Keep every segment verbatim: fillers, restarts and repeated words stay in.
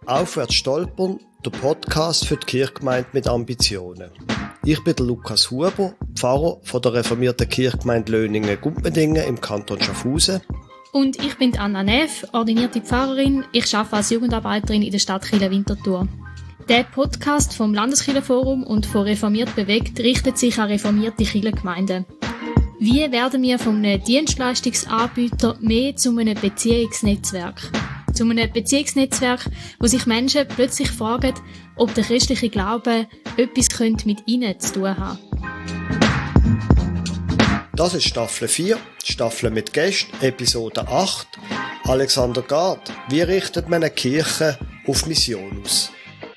Aufwärts stolpern, der Podcast für die Kirchgemeinde mit Ambitionen. Ich bin der Lukas Huber, Pfarrer von der reformierten Kirchgemeinde Löningen-Gumpendingen im Kanton Schaffhausen. Und ich bin Anna Neff, ordinierte Pfarrerin. Ich arbeite als Jugendarbeiterin in der Stadtkirche Winterthur. Der Podcast vom Landeskirchenforum und von Reformiert bewegt richtet sich an reformierte Kirchengemeinden. Wie werden wir von einem Dienstleistungsanbieter mehr zu einem Beziehungsnetzwerk? Zu einem Beziehungsnetzwerk, wo sich Menschen plötzlich fragen, ob der christliche Glaube etwas mit ihnen zu tun haben. Das ist Staffel vier, Staffel mit Gästen, Episode acht. Alexander Gard, wie richtet man eine Kirche auf Mission aus?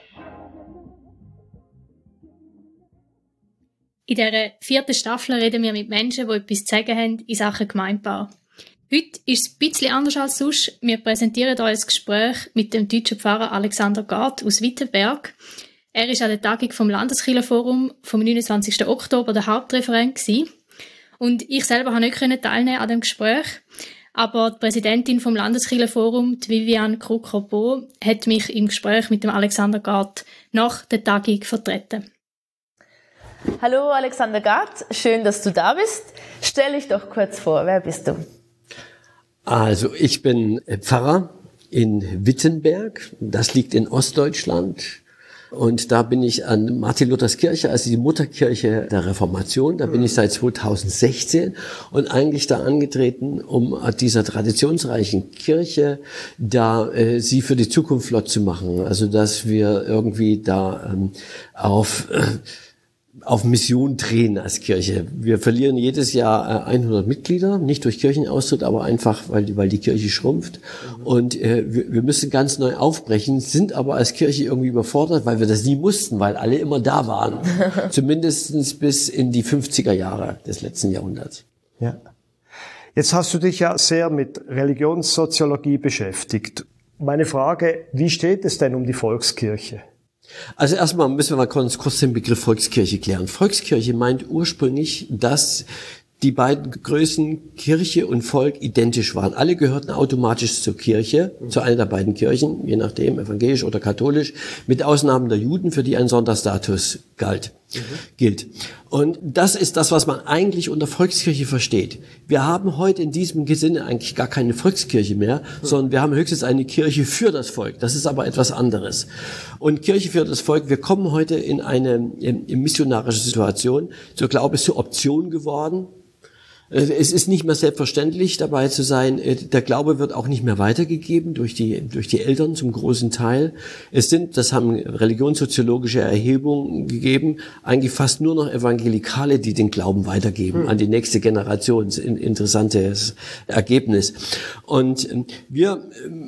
In dieser vierten Staffel reden wir mit Menschen, die etwas zu sagen haben in Sachen Gemeindebau. Heute ist es ein bisschen anders als sonst. Wir präsentieren euch ein Gespräch mit dem deutschen Pfarrer Alexander Gard aus Wittenberg. Er war an der Tagung vom Landeskirchenforum vom neunundzwanzigsten Oktober der Hauptreferent gewesen. Und ich selber konnte nicht teilnehmen an dem Gespräch. Aber die Präsidentin vom Landeskirchenforum, Viviane Krukopo, hat mich im Gespräch mit dem Alexander Gard nach der Tagung vertreten. Hallo Alexander Gard, schön, dass du da bist. Stell dich doch kurz vor, wer bist du? Also ich bin Pfarrer in Wittenberg, das liegt in Ostdeutschland. Und da bin ich an Martin-Luthers-Kirche, also die Mutterkirche der Reformation. Da bin ich seit zweitausendsechzehn und eigentlich da angetreten, um dieser traditionsreichen Kirche da äh, sie für die Zukunft flott zu machen. Also dass wir irgendwie da ähm, auf äh, auf Mission drehen als Kirche. Wir verlieren jedes Jahr hundert Mitglieder, nicht durch Kirchenaustritt, aber einfach, weil die, weil die Kirche schrumpft. Mhm. Und äh, wir, wir müssen ganz neu aufbrechen, sind aber als Kirche irgendwie überfordert, weil wir das nie mussten, weil alle immer da waren. Zumindest bis in die fünfziger Jahre des letzten Jahrhunderts. Ja. Jetzt hast du dich ja sehr mit Religionssoziologie beschäftigt. Meine Frage, wie steht es denn um die Volkskirche? Also erstmal müssen wir mal kurz, kurz den Begriff Volkskirche klären. Volkskirche meint ursprünglich, dass die beiden Größen Kirche und Volk identisch waren. Alle gehörten automatisch zur Kirche, zu einer der beiden Kirchen, je nachdem, evangelisch oder katholisch, mit Ausnahmen der Juden, für die ein Sonderstatus galt, mhm. gilt. Und das ist das, was man eigentlich unter Volkskirche versteht. Wir haben heute in diesem Sinne eigentlich gar keine Volkskirche mehr, mhm. sondern wir haben höchstens eine Kirche für das Volk. Das ist aber etwas anderes. Und Kirche für das Volk, wir kommen heute in eine in, in missionarische Situation. Der Glaube ist zur Option geworden. Es ist nicht mehr selbstverständlich, dabei zu sein. Der Glaube wird auch nicht mehr weitergegeben durch die, durch die Eltern zum großen Teil. Es sind, das haben religionssoziologische Erhebungen gegeben, eigentlich fast nur noch Evangelikale, die den Glauben weitergeben an die nächste Generation. Das ist ein interessantes Ergebnis. Und wir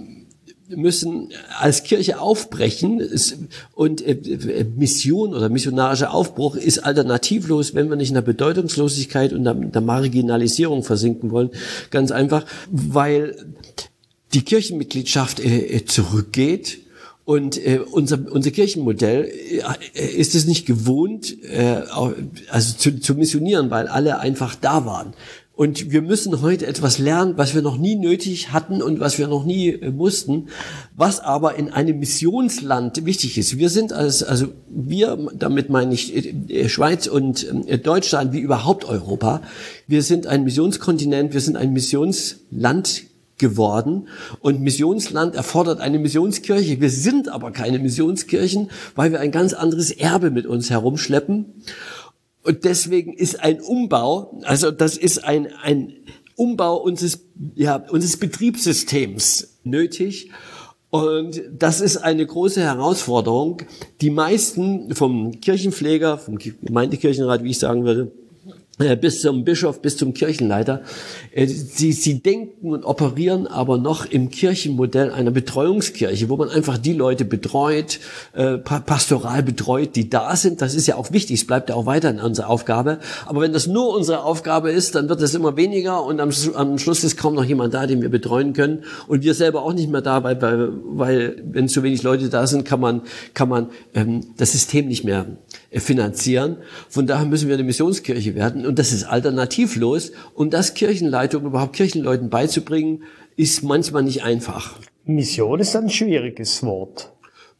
müssen als Kirche aufbrechen und Mission oder missionarischer Aufbruch ist alternativlos, wenn wir nicht in der Bedeutungslosigkeit und der Marginalisierung versinken wollen. Ganz einfach, weil die Kirchenmitgliedschaft zurückgeht. Und äh, unser unser Kirchenmodell äh, ist es nicht gewohnt, äh, also zu, zu missionieren, weil alle einfach da waren. Und wir müssen heute etwas lernen, was wir noch nie nötig hatten und was wir noch nie äh, mussten, was aber in einem Missionsland wichtig ist. Wir sind als, also wir, damit meine ich äh, Schweiz und äh, Deutschland wie überhaupt Europa, wir sind ein Missionskontinent, wir sind ein Missionsland geworden und Missionsland erfordert eine Missionskirche. Wir sind aber keine Missionskirchen, weil wir ein ganz anderes Erbe mit uns herumschleppen. Und deswegen ist ein Umbau, also das ist ein ein Umbau unseres ja unseres Betriebssystems nötig. Und das ist eine große Herausforderung. Die meisten vom Kirchenpfleger, vom Gemeindekirchenrat, wie ich sagen würde, bis zum Bischof, bis zum Kirchenleiter. Sie, sie denken und operieren aber noch im Kirchenmodell einer Betreuungskirche, wo man einfach die Leute betreut, äh, pastoral betreut, die da sind. Das ist ja auch wichtig, es bleibt ja auch weiterhin unsere Aufgabe. Aber wenn das nur unsere Aufgabe ist, dann wird es immer weniger und am, am Schluss ist kaum noch jemand da, den wir betreuen können. Und wir selber auch nicht mehr da, weil, weil, weil wenn zu wenig Leute da sind, kann man, kann man ähm, das System nicht mehr äh, finanzieren. Von daher müssen wir eine Missionskirche werden. Und das ist alternativlos. Und das Kirchenleitung überhaupt Kirchenleuten beizubringen, ist manchmal nicht einfach. Mission ist ein schwieriges Wort.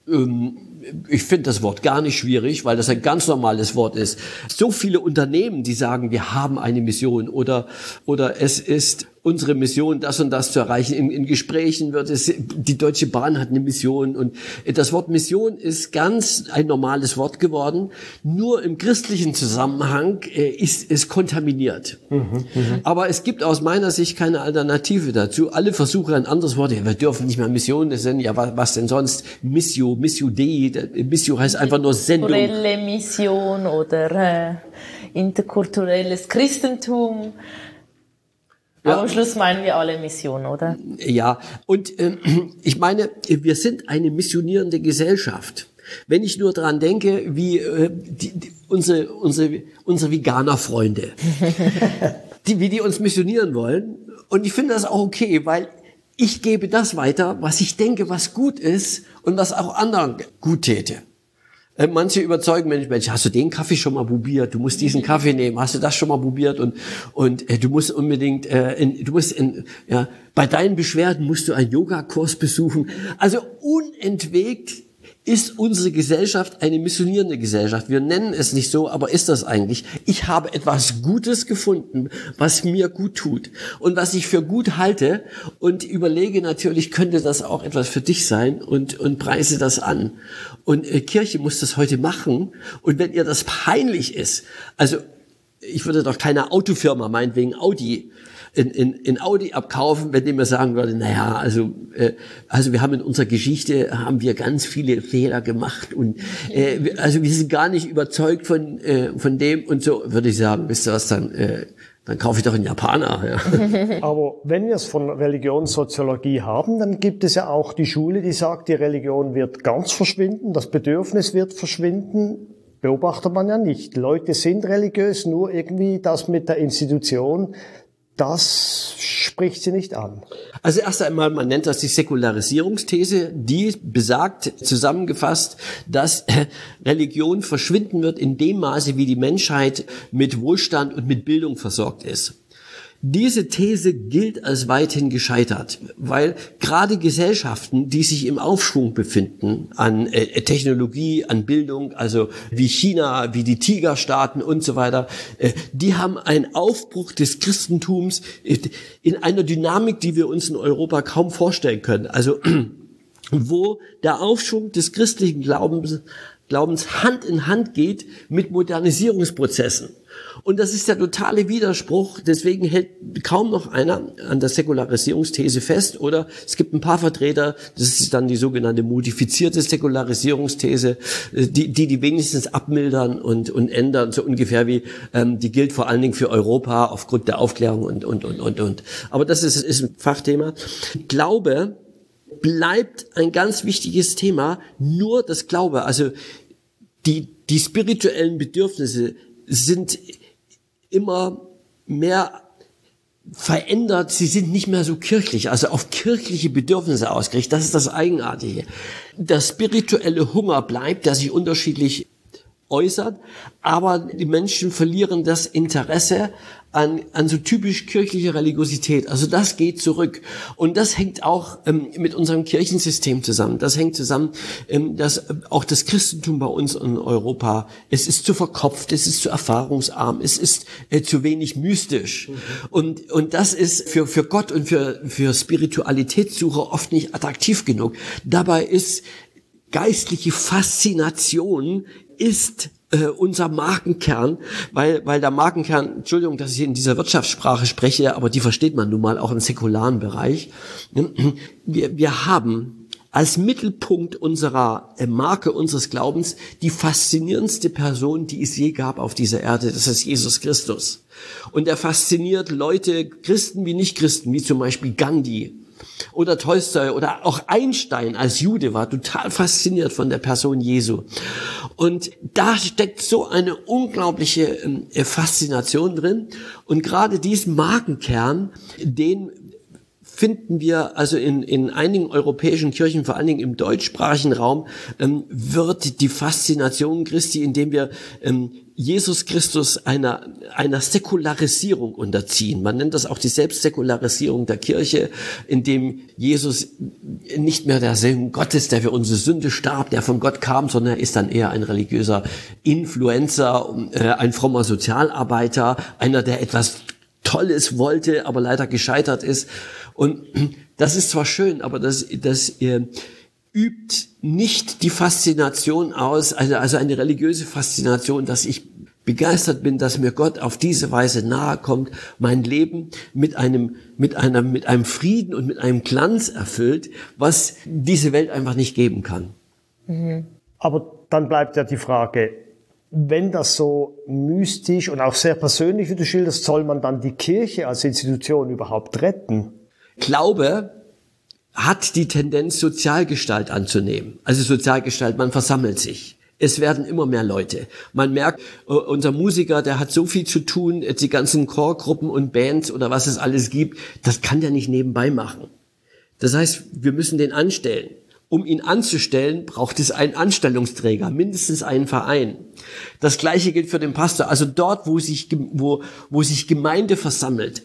Ähm, ich finde das Wort gar nicht schwierig, weil das ein ganz normales Wort ist. So viele Unternehmen, die sagen, wir haben eine Mission oder, oder es ist unsere Mission, das und das zu erreichen. In, in Gesprächen wird es, die Deutsche Bahn hat eine Mission und das Wort Mission ist ganz ein normales Wort geworden. Nur im christlichen Zusammenhang äh, ist es kontaminiert. Mhm, mh. Aber es gibt aus meiner Sicht keine Alternative dazu. Alle versuchen ein anderes Wort. Ja, wir dürfen nicht mehr Mission nennen. Ja, was, was denn sonst? Missio, Missio Dei. Missio heißt einfach nur Sendung. Kulturelle Mission oder äh, interkulturelles Christentum. Ja. Aber am Schluss meinen wir alle Mission, oder? Ja, und äh, ich meine, wir sind eine missionierende Gesellschaft. Wenn ich nur dran denke, wie äh, die, die, unsere, unsere, unsere Veganer-Freunde, die, wie die uns missionieren wollen. Und ich finde das auch okay, weil ich gebe das weiter, was ich denke, was gut ist und was auch anderen gut täte. Äh, manche überzeugen Mensch, Mensch, hast du den Kaffee schon mal probiert? Du musst diesen Kaffee nehmen. Hast du das schon mal probiert? Und und äh, du musst unbedingt, äh, in, du musst in, ja, bei deinen Beschwerden musst du einen Yogakurs besuchen. Also unentwegt ist unsere Gesellschaft eine missionierende Gesellschaft. Wir nennen es nicht so, aber ist das eigentlich? Ich habe etwas Gutes gefunden, was mir gut tut und was ich für gut halte und überlege natürlich, könnte das auch etwas für dich sein und und preise das an. Und äh, Kirche muss das heute machen. Und wenn ihr das peinlich ist, also ich würde doch keine Autofirma, meinetwegen Audi, in, in, in Audi abkaufen, wenn dem mir sagen würde, naja, also, äh, also wir haben in unserer Geschichte, haben wir ganz viele Fehler gemacht und äh, also wir sind gar nicht überzeugt von, äh, von dem und so, würde ich sagen, wisst ihr was, dann, äh, dann kaufe ich doch einen Japaner. Ja. Aber wenn wir es von Religionssoziologie haben, dann gibt es ja auch die Schule, die sagt, die Religion wird ganz verschwinden, das Bedürfnis wird verschwinden. Beobachtet man ja nicht. Leute sind religiös, nur irgendwie das mit der Institution, das spricht sie nicht an. Also erst einmal, man nennt das die Säkularisierungsthese, die besagt, zusammengefasst, dass Religion verschwinden wird in dem Maße, wie die Menschheit mit Wohlstand und mit Bildung versorgt ist. Diese These gilt als weithin gescheitert, weil gerade Gesellschaften, die sich im Aufschwung befinden an äh, Technologie, an Bildung, also wie China, wie die Tigerstaaten und so weiter, äh, die haben einen Aufbruch des Christentums äh, in einer Dynamik, die wir uns in Europa kaum vorstellen können. Also wo der Aufschwung des christlichen Glaubens, Glaubens Hand in Hand geht mit Modernisierungsprozessen. Und das ist der totale Widerspruch. Deswegen hält kaum noch einer an der Säkularisierungsthese fest. Oder es gibt ein paar Vertreter, das ist dann die sogenannte modifizierte Säkularisierungsthese, die die, die wenigstens abmildern und, und ändern, so ungefähr wie, ähm, die gilt vor allen Dingen für Europa aufgrund der Aufklärung und, und, und, und, und. Aber das ist, ist ein Fachthema. Glaube bleibt ein ganz wichtiges Thema. Nur das Glaube, also die, die spirituellen Bedürfnisse sind immer mehr verändert, sie sind nicht mehr so kirchlich, also auf kirchliche Bedürfnisse ausgerichtet. Das ist das Eigenartige. Der spirituelle Hunger bleibt, der sich unterschiedlich äußert, aber die Menschen verlieren das Interesse an, an so typisch kirchliche Religiosität. Also das geht zurück. Und das hängt auch ähm, mit unserem Kirchensystem zusammen. Das hängt zusammen, ähm, dass äh, auch das Christentum bei uns in Europa, es ist zu verkopft, es ist zu erfahrungsarm, es ist äh, zu wenig mystisch. Mhm. Und, und das ist für, für Gott und für, für Spiritualitätssucher oft nicht attraktiv genug. Dabei ist geistliche Faszination ist äh, unser Markenkern, weil weil der Markenkern, Entschuldigung, dass ich in dieser Wirtschaftssprache spreche, aber die versteht man nun mal auch im säkularen Bereich. Wir, wir haben als Mittelpunkt unserer äh, Marke, unseres Glaubens, die faszinierendste Person, die es je gab auf dieser Erde, das ist Jesus Christus. Und er fasziniert Leute, Christen wie Nicht-Christen, wie zum Beispiel Gandhi oder Tolstoi oder auch Einstein als Jude war total fasziniert von der Person Jesu. Und da steckt so eine unglaubliche äh, Faszination drin. Und gerade diesen Markenkern, den finden wir also in, in einigen europäischen Kirchen, vor allen Dingen im deutschsprachigen Raum, ähm, wird die Faszination Christi, indem wir ähm, Jesus Christus einer, einer Säkularisierung unterziehen. Man nennt das auch die Selbstsäkularisierung der Kirche, indem Jesus nicht mehr der Sohn Gottes, der für unsere Sünde starb, der von Gott kam, sondern er ist dann eher ein religiöser Influencer, äh, ein frommer Sozialarbeiter, einer, der etwas Tolles wollte, aber leider gescheitert ist. Und das ist zwar schön, aber das, das äh, übt nicht die Faszination aus, also, also eine religiöse Faszination, dass ich begeistert bin, dass mir Gott auf diese Weise nahe kommt, mein Leben mit einem, mit einer, mit einem Frieden und mit einem Glanz erfüllt, was diese Welt einfach nicht geben kann. Mhm. Aber dann bleibt ja die Frage, wenn das so mystisch und auch sehr persönlich, wie du schilderst, soll man dann die Kirche als Institution überhaupt retten? Glaube hat die Tendenz, Sozialgestalt anzunehmen. Also Sozialgestalt, man versammelt sich. Es werden immer mehr Leute. Man merkt, unser Musiker, der hat so viel zu tun, die ganzen Chorgruppen und Bands oder was es alles gibt, das kann der nicht nebenbei machen. Das heißt, wir müssen den anstellen. Um ihn anzustellen, braucht es einen Anstellungsträger, mindestens einen Verein. Das Gleiche gilt für den Pastor. Also dort, wo sich, wo, wo sich Gemeinde versammelt,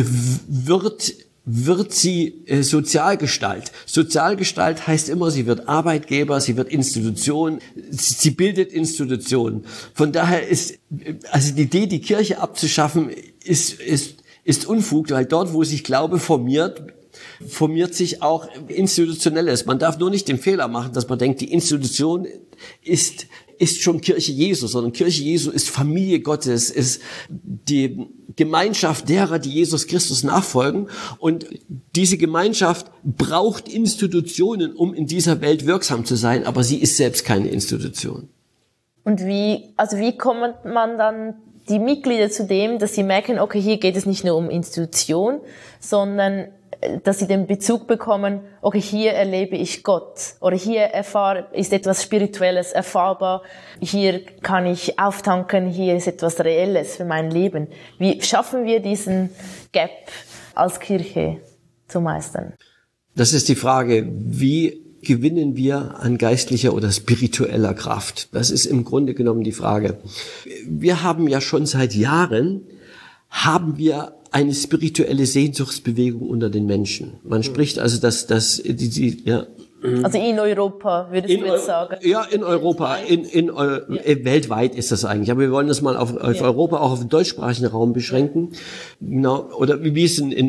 wird wird sie äh, Sozialgestalt. Sozialgestalt heißt immer, sie wird Arbeitgeber, sie wird Institution, sie, sie bildet Institutionen. Von daher ist, also die Idee, die Kirche abzuschaffen, ist, ist, ist Unfug, weil dort, wo sich Glaube formiert, formiert sich auch Institutionelles. Man darf nur nicht den Fehler machen, dass man denkt, die Institution ist, ist schon Kirche Jesu, sondern Kirche Jesu ist Familie Gottes, ist die Gemeinschaft derer, die Jesus Christus nachfolgen. Und diese Gemeinschaft braucht Institutionen, um in dieser Welt wirksam zu sein, aber sie ist selbst keine Institution. Und wie, also wie kommt man dann die Mitglieder zu dem, dass sie merken, okay, hier geht es nicht nur um Institution, sondern dass sie den Bezug bekommen, okay, hier erlebe ich Gott oder hier erfahre, ist etwas Spirituelles erfahrbar, hier kann ich auftanken, hier ist etwas Reelles für mein Leben. Wie schaffen wir diesen Gap als Kirche zu meistern? Das ist die Frage, wie gewinnen wir an geistlicher oder spiritueller Kraft? Das ist im Grunde genommen die Frage. Wir haben ja schon seit Jahren, haben wir eine spirituelle Sehnsuchtsbewegung unter den Menschen. Man spricht also, dass, dass die, die, ja. Also in Europa, würdest in du jetzt sagen? Ja, in Europa, in, in, ja. weltweit ist das eigentlich. Aber wir wollen das mal auf, auf ja. Europa, auch auf den deutschsprachigen Raum beschränken. Genau. Oder wie es in,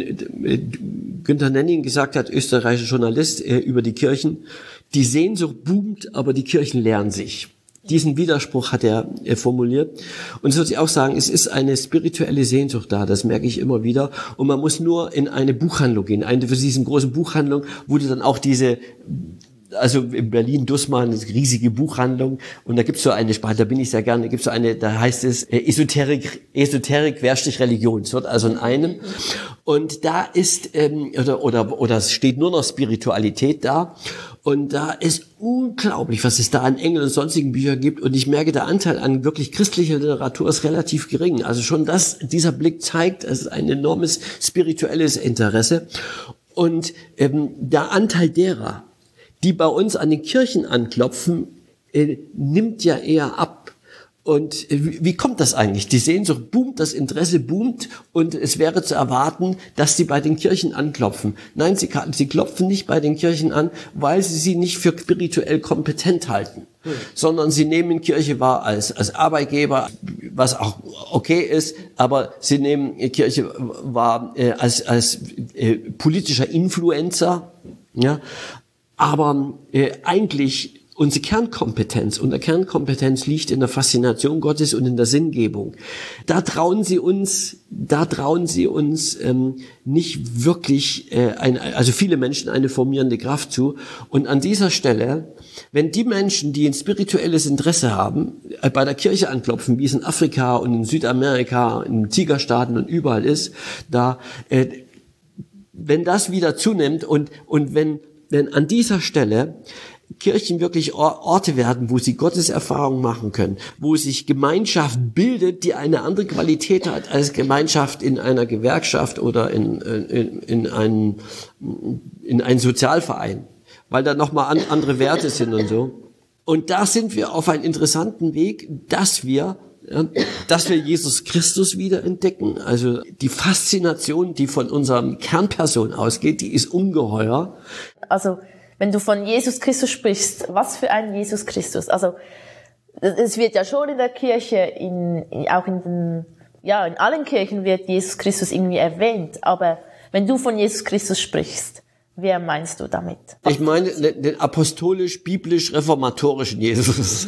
in Günther Nenning gesagt hat, österreichischer Journalist, äh, über die Kirchen. Die Sehnsucht boomt, aber die Kirchen leeren sich. Diesen Widerspruch hat er äh, formuliert. Und so würde ich auch sagen, es ist eine spirituelle Sehnsucht da, das merke ich immer wieder. Und man muss nur in eine Buchhandlung gehen, eine für diesen großen Buchhandlung, wo du dann auch diese, also in Berlin, Dussmann, eine riesige Buchhandlung, und da gibt's so eine Sparte, da bin ich sehr gerne, da gibt's so eine, da heißt es äh, Esoterik, Esoterik, Querstrich Religion, es wird also in einem. Und da ist, ähm, oder, oder, oder es steht nur noch Spiritualität da. Und da ist unglaublich, was es da an Engeln und sonstigen Büchern gibt. Und ich merke, der Anteil an wirklich christlicher Literatur ist relativ gering. Also schon das, dieser Blick zeigt, es ist ein enormes spirituelles Interesse. Und ähm, der Anteil derer, die bei uns an den Kirchen anklopfen, äh, nimmt ja eher ab. Und wie kommt das eigentlich? Die Sehnsucht boomt, das Interesse boomt, und es wäre zu erwarten, dass sie bei den Kirchen anklopfen. Nein, sie, sie klopfen nicht bei den Kirchen an, weil sie sie nicht für spirituell kompetent halten, hm. sondern sie nehmen Kirche wahr als, als Arbeitgeber, was auch okay ist, aber sie nehmen Kirche wahr äh, als, als äh, politischer Influencer, ja. Aber äh, eigentlich unsere Kernkompetenz, unsere Kernkompetenz liegt in der Faszination Gottes und in der Sinngebung. Da trauen sie uns, da trauen sie uns ähm, nicht wirklich, äh, ein, also viele Menschen eine formierende Kraft zu. Und an dieser Stelle, wenn die Menschen, die ein spirituelles Interesse haben, äh, bei der Kirche anklopfen, wie es in Afrika und in Südamerika, in den Tigerstaaten und überall ist, da, äh, wenn das wieder zunimmt und und wenn wenn an dieser Stelle Kirchen wirklich Orte werden, wo sie Gotteserfahrung machen können, wo sich Gemeinschaft bildet, die eine andere Qualität hat als Gemeinschaft in einer Gewerkschaft oder in, in, in, einen, in einen Sozialverein, weil da nochmal an, andere Werte sind und so. Und da sind wir auf einen interessanten Weg, dass wir Ja, dass wir Jesus Christus wieder entdecken. Also die Faszination, die von unserer Kernperson ausgeht, die ist ungeheuer. Also wenn du von Jesus Christus sprichst, was für ein Jesus Christus? Also es wird ja schon in der Kirche, in, auch in den, ja, in allen Kirchen wird Jesus Christus irgendwie erwähnt. Aber wenn du von Jesus Christus sprichst, wer meinst du damit? Ich meine den apostolisch-biblisch-reformatorischen Jesus.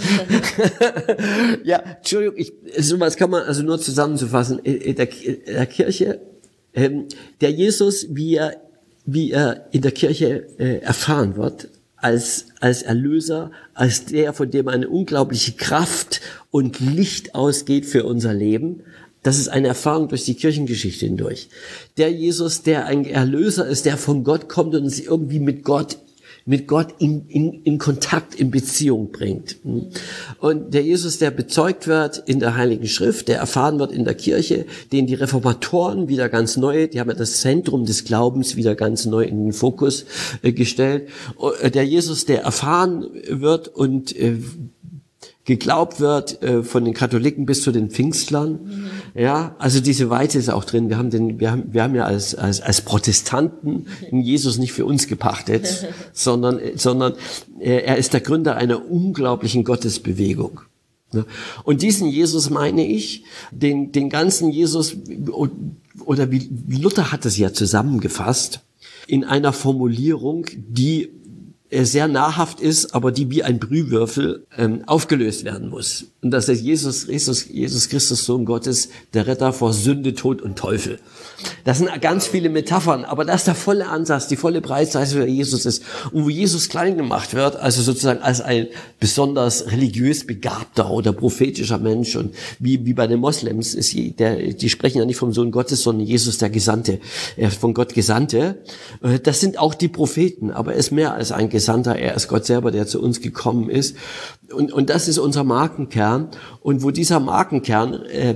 Ja, Entschuldigung, ich, sowas kann man also nur zusammenzufassen. In der, in der Kirche, ähm, der Jesus, wie er, wie er in der Kirche äh, erfahren wird, als, als Erlöser, als der, von dem eine unglaubliche Kraft und Licht ausgeht für unser Leben. Das ist eine Erfahrung durch die Kirchengeschichte hindurch. Der Jesus, der ein Erlöser ist, der von Gott kommt und uns irgendwie mit Gott, mit Gott in, in, in Kontakt, in Beziehung bringt. Und der Jesus, der bezeugt wird in der Heiligen Schrift, der erfahren wird in der Kirche, den die Reformatoren wieder ganz neu, die haben ja das Zentrum des Glaubens wieder ganz neu in den Fokus äh, gestellt. Der Jesus, der erfahren wird und äh, geglaubt wird äh, von den Katholiken bis zu den Pfingstlern. Mhm. Ja, also diese Weite ist auch drin. Wir haben den, wir haben, wir haben ja als als als Protestanten den Jesus nicht für uns gepachtet, sondern sondern äh, er ist der Gründer einer unglaublichen Gottesbewegung. Ja. Und diesen Jesus meine ich, den den ganzen Jesus, oder wie Luther hat es ja zusammengefasst in einer Formulierung, die sehr nahrhaft ist, aber die wie ein Brühwürfel ähm, aufgelöst werden muss. Und das ist Jesus, Jesus, Jesus Christus, Sohn Gottes, der Retter vor Sünde, Tod und Teufel. Das sind ganz viele Metaphern, aber das ist der volle Ansatz, die volle Breitseite, wer Jesus ist. Und wo Jesus klein gemacht wird, also sozusagen als ein besonders religiös begabter oder prophetischer Mensch, und wie, wie bei den Moslems, ist der, die sprechen ja nicht vom Sohn Gottes, sondern Jesus der Gesandte, er ist von Gott Gesandte. Das sind auch die Propheten, aber er ist mehr als ein Gesandter, er ist Gott selber, der zu uns gekommen ist. Und, und das ist unser Markenkern. Und wo dieser Markenkern äh,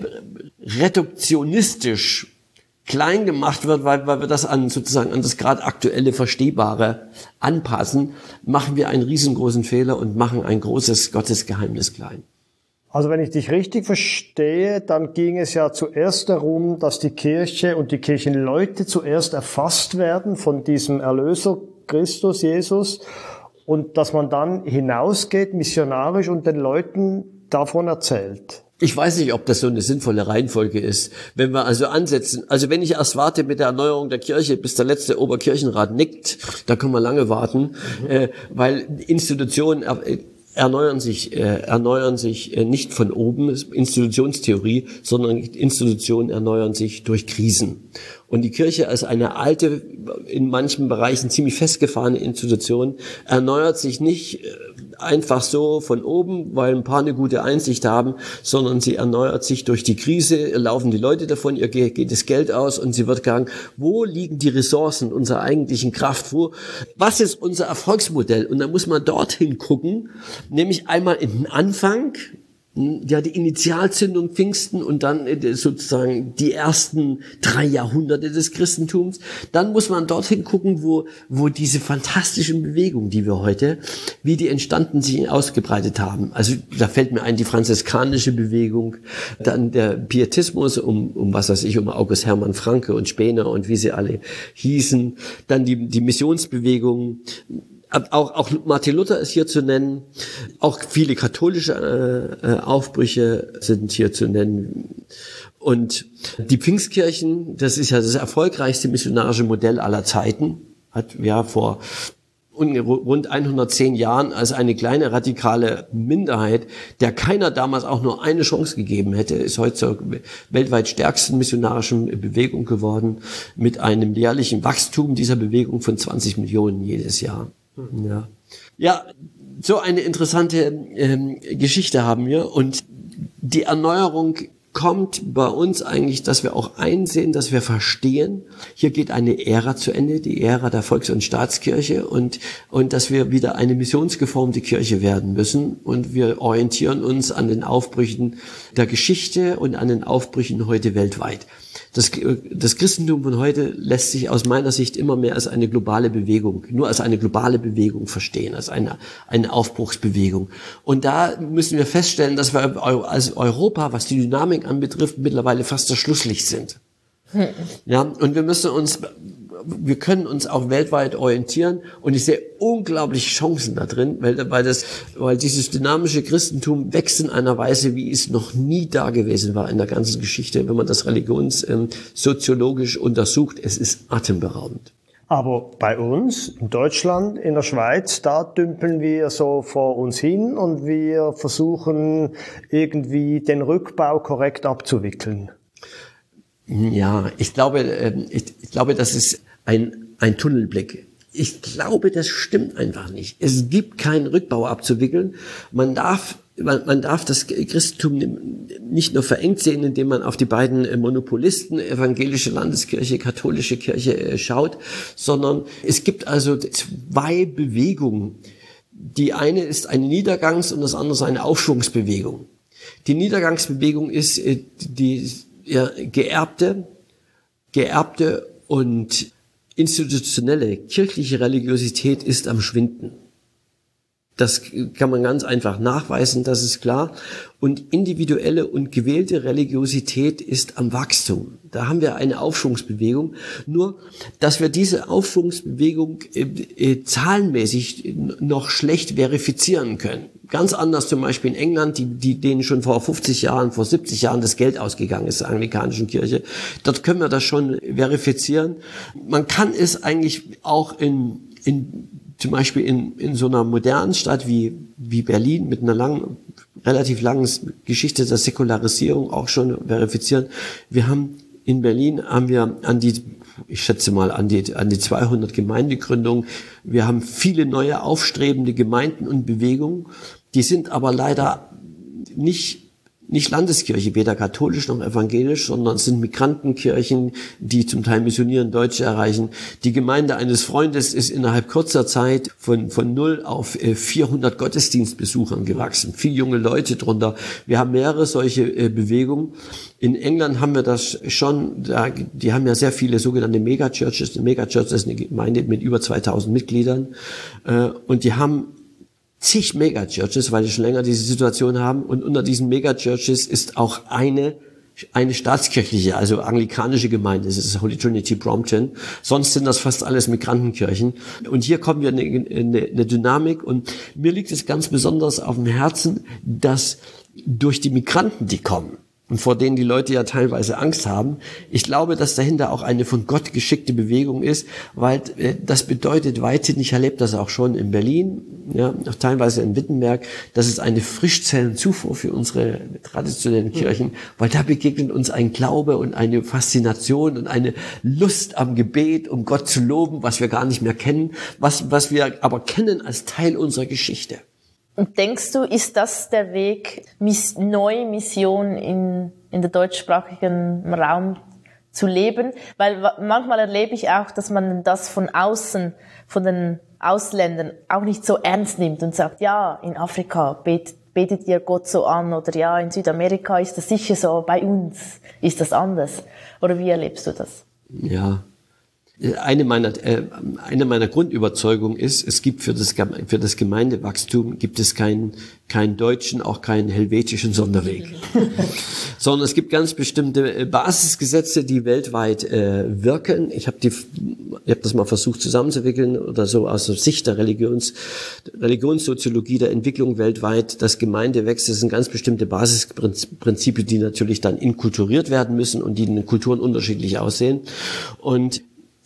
reduktionistisch klein gemacht wird, weil, weil wir das an sozusagen an das gerade aktuelle Verstehbare anpassen, machen wir einen riesengroßen Fehler und machen ein großes Gottesgeheimnis klein. Also wenn ich dich richtig verstehe, dann ging es ja zuerst darum, dass die Kirche und die Kirchenleute zuerst erfasst werden von diesem Erlöser Christus, Jesus, und dass man dann hinausgeht, missionarisch, und den Leuten davon erzählt. Ich weiß nicht, ob das so eine sinnvolle Reihenfolge ist. Wenn wir also ansetzen, also wenn ich erst warte mit der Erneuerung der Kirche, bis der letzte Oberkirchenrat nickt, da können wir lange warten, mhm. äh, weil Institutionen äh, erneuern sich, äh, erneuern sich äh, nicht von oben, Institutionstheorie, sondern Institutionen erneuern sich durch Krisen. Und die Kirche als eine alte, in manchen Bereichen ziemlich festgefahrene Institution erneuert sich nicht einfach so von oben, weil ein paar eine gute Einsicht haben, sondern sie erneuert sich durch die Krise, laufen die Leute davon, ihr geht das Geld aus, und sie wird sagen, wo liegen die Ressourcen unserer eigentlichen Kraft, wo, was ist unser Erfolgsmodell? Und dann muss man dorthin gucken, nämlich einmal in den Anfang, ja, die Initialzündung Pfingsten und dann sozusagen die ersten drei Jahrhunderte des Christentums. Dann muss man dorthin gucken, wo, wo diese fantastischen Bewegungen, die wir heute, wie die entstanden, sich ausgebreitet haben. Also, da fällt mir ein, die franziskanische Bewegung, dann der Pietismus, um, um was weiß ich, um August Hermann Francke und Spener und wie sie alle hießen. Dann die, die Missionsbewegung. Auch, auch Martin Luther ist hier zu nennen, auch viele katholische äh, Aufbrüche sind hier zu nennen. Und die Pfingstkirchen, das ist ja das erfolgreichste missionarische Modell aller Zeiten, hat ja vor rund hundertzehn Jahren als eine kleine radikale Minderheit, der keiner damals auch nur eine Chance gegeben hätte, ist heute zur weltweit stärksten missionarischen Bewegung geworden, mit einem jährlichen Wachstum dieser Bewegung von zwanzig Millionen jedes Jahr. Ja, ja, so eine interessante ähm, Geschichte haben wir, und die Erneuerung kommt bei uns eigentlich, dass wir auch einsehen, dass wir verstehen, hier geht eine Ära zu Ende, die Ära der Volks- und Staatskirche und, und dass wir wieder eine missionsgeformte Kirche werden müssen und wir orientieren uns an den Aufbrüchen der Geschichte und an den Aufbrüchen heute weltweit. Das, das Christentum von heute lässt sich aus meiner Sicht immer mehr als eine globale Bewegung, nur als eine globale Bewegung verstehen, als eine, eine Aufbruchsbewegung. Und da müssen wir feststellen, dass wir als Europa, was die Dynamik anbetrifft, mittlerweile fast das Schlusslicht sind. Hm. Ja, und wir müssen uns, wir können uns auch weltweit orientieren und ich sehe unglaubliche Chancen da drin, weil, weil das, weil dieses dynamische Christentum wächst in einer Weise, wie es noch nie da gewesen war in der ganzen Geschichte, wenn man das religionssoziologisch ähm, untersucht. Es ist atemberaubend. Aber bei uns, in Deutschland, in der Schweiz, da dümpeln wir so vor uns hin und wir versuchen irgendwie den Rückbau korrekt abzuwickeln. Ja, ich glaube, ich, ich glaube, das ist ein, ein Tunnelblick. Ich glaube, das stimmt einfach nicht. Es gibt keinen Rückbau abzuwickeln. Man darf, man, man darf das Christentum nicht nur verengt sehen, indem man auf die beiden Monopolisten, evangelische Landeskirche, katholische Kirche, schaut, sondern es gibt also zwei Bewegungen. Die eine ist eine Niedergangs- und das andere ist eine Aufschwungsbewegung. Die Niedergangsbewegung ist die ja, geerbte, geerbte und institutionelle kirchliche Religiosität ist am Schwinden. Das kann man ganz einfach nachweisen, das ist klar. Und individuelle und gewählte Religiosität ist am Wachstum. Da haben wir eine Aufschwungsbewegung. Nur, dass wir diese Aufschwungsbewegung äh, äh, zahlenmäßig noch schlecht verifizieren können. Ganz anders zum Beispiel in England, die, die denen schon vor fünfzig Jahren, vor siebzig Jahren das Geld ausgegangen ist, der anglikanischen Kirche. Dort können wir das schon verifizieren. Man kann es eigentlich auch in, in zum Beispiel in, in so einer modernen Stadt wie, wie Berlin mit einer langen, relativ langen Geschichte der Säkularisierung auch schon verifizieren. Wir haben in Berlin haben wir an die, ich schätze mal an die, an die zweihundert Gemeindegründungen. Wir haben viele neue aufstrebende Gemeinden und Bewegungen. Die sind aber leider nicht Nicht Landeskirche, weder katholisch noch evangelisch, sondern es sind Migrantenkirchen, die zum Teil missionieren, Deutsche erreichen. Die Gemeinde eines Freundes ist innerhalb kurzer Zeit von, von null auf vierhundert Gottesdienstbesuchern gewachsen. Viele junge Leute drunter. Wir haben mehrere solche äh, Bewegungen. In England haben wir das schon, da, die haben ja sehr viele sogenannte Megachurches. Eine Megachurch ist eine Gemeinde mit über zweitausend Mitgliedern. Äh, und die haben zig Megachurches, weil die schon länger diese Situation haben. Und unter diesen Megachurches ist auch eine eine staatskirchliche, also anglikanische Gemeinde. Das ist Holy Trinity Brompton. Sonst sind das fast alles Migrantenkirchen. Und hier kommen wir in eine, eine Dynamik. Und mir liegt es ganz besonders auf dem Herzen, dass durch die Migranten, die kommen, und vor denen die Leute ja teilweise Angst haben. Ich glaube, dass dahinter auch eine von Gott geschickte Bewegung ist, weil äh, das bedeutet weithin, ich erlebe das auch schon in Berlin, ja, auch teilweise in Wittenberg, das ist eine Frischzellenzufuhr für unsere traditionellen Kirchen, weil da begegnet uns ein Glaube und eine Faszination und eine Lust am Gebet, um Gott zu loben, was wir gar nicht mehr kennen, was, was wir aber kennen als Teil unserer Geschichte. Und denkst du, ist das der Weg, Miss, neue Mission in, in der deutschsprachigen Raum zu leben? Weil manchmal erlebe ich auch, dass man das von außen, von den Ausländern auch nicht so ernst nimmt und sagt, ja, in Afrika bet, betet ihr Gott so an oder ja, in Südamerika ist das sicher so, bei uns ist das anders. Oder wie erlebst du das? Ja. Eine meiner, äh, eine meiner Grundüberzeugungen ist, es gibt für das, für das Gemeindewachstum gibt es keinen, keinen deutschen, auch keinen helvetischen Sonderweg. Sondern es gibt ganz bestimmte Basisgesetze, die weltweit äh, wirken. Ich habe die, ich habe das mal versucht zusammenzuwickeln oder so aus der Sicht der Religions, Religionssoziologie der Entwicklung weltweit. Das Gemeindewechsel sind ganz bestimmte Basisprinzipien, die natürlich dann inkulturiert werden müssen und die in den Kulturen unterschiedlich aussehen. Und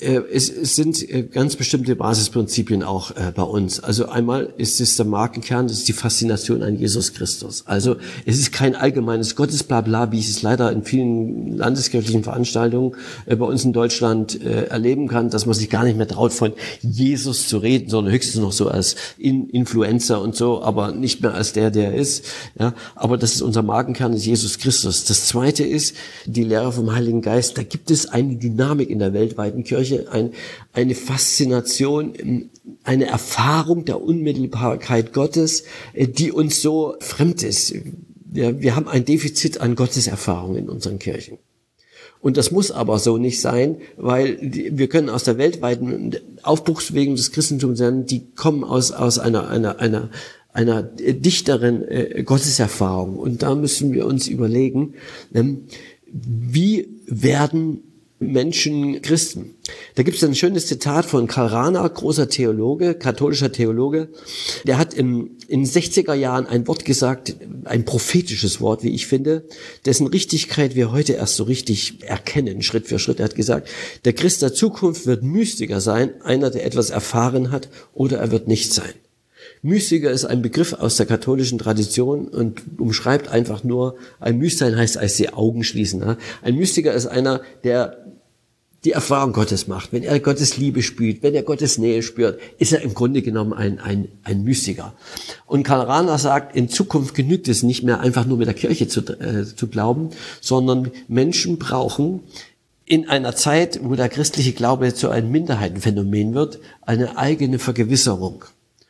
Es, es sind ganz bestimmte Basisprinzipien auch äh, bei uns. Also einmal ist es der Markenkern, das ist die Faszination an Jesus Christus. Also es ist kein allgemeines Gottesblabla, wie ich es leider in vielen landeskirchlichen Veranstaltungen äh, bei uns in Deutschland äh, erleben kann, dass man sich gar nicht mehr traut, von Jesus zu reden, sondern höchstens noch so als in Influencer und so, aber nicht mehr als der, der er ist. Ja, aber das ist unser Markenkern, ist Jesus Christus. Das Zweite ist die Lehre vom Heiligen Geist. Da gibt es eine Dynamik in der weltweiten Kirche, Ein, eine Faszination, eine Erfahrung der Unmittelbarkeit Gottes, die uns so fremd ist. Wir, wir haben ein Defizit an Gotteserfahrung in unseren Kirchen. Und das muss aber so nicht sein, weil wir können aus der weltweiten Aufbruchsbewegung des Christentums lernen, die kommen aus, aus einer, einer, einer, einer dichteren äh, Gotteserfahrung. Und da müssen wir uns überlegen, ähm, wie werden Menschen Christen. Da gibt es ein schönes Zitat von Karl Rahner, großer Theologe, katholischer Theologe. Der hat im, in den sechziger Jahren ein Wort gesagt, ein prophetisches Wort, wie ich finde, dessen Richtigkeit wir heute erst so richtig erkennen, Schritt für Schritt. Er hat gesagt, der Christ der Zukunft wird Mystiker sein, einer, der etwas erfahren hat, oder er wird nicht sein. Mystiker ist ein Begriff aus der katholischen Tradition und umschreibt einfach nur, ein Mystein heißt, als die Augen schließen. Ein Mystiker ist einer, der die Erfahrung Gottes macht. Wenn er Gottes Liebe spürt, wenn er Gottes Nähe spürt, ist er im Grunde genommen ein, ein, ein Mystiker. Und Karl Rahner sagt, in Zukunft genügt es nicht mehr, einfach nur mit der Kirche zu, äh, zu glauben, sondern Menschen brauchen in einer Zeit, wo der christliche Glaube zu einem Minderheitenphänomen wird, eine eigene Vergewisserung.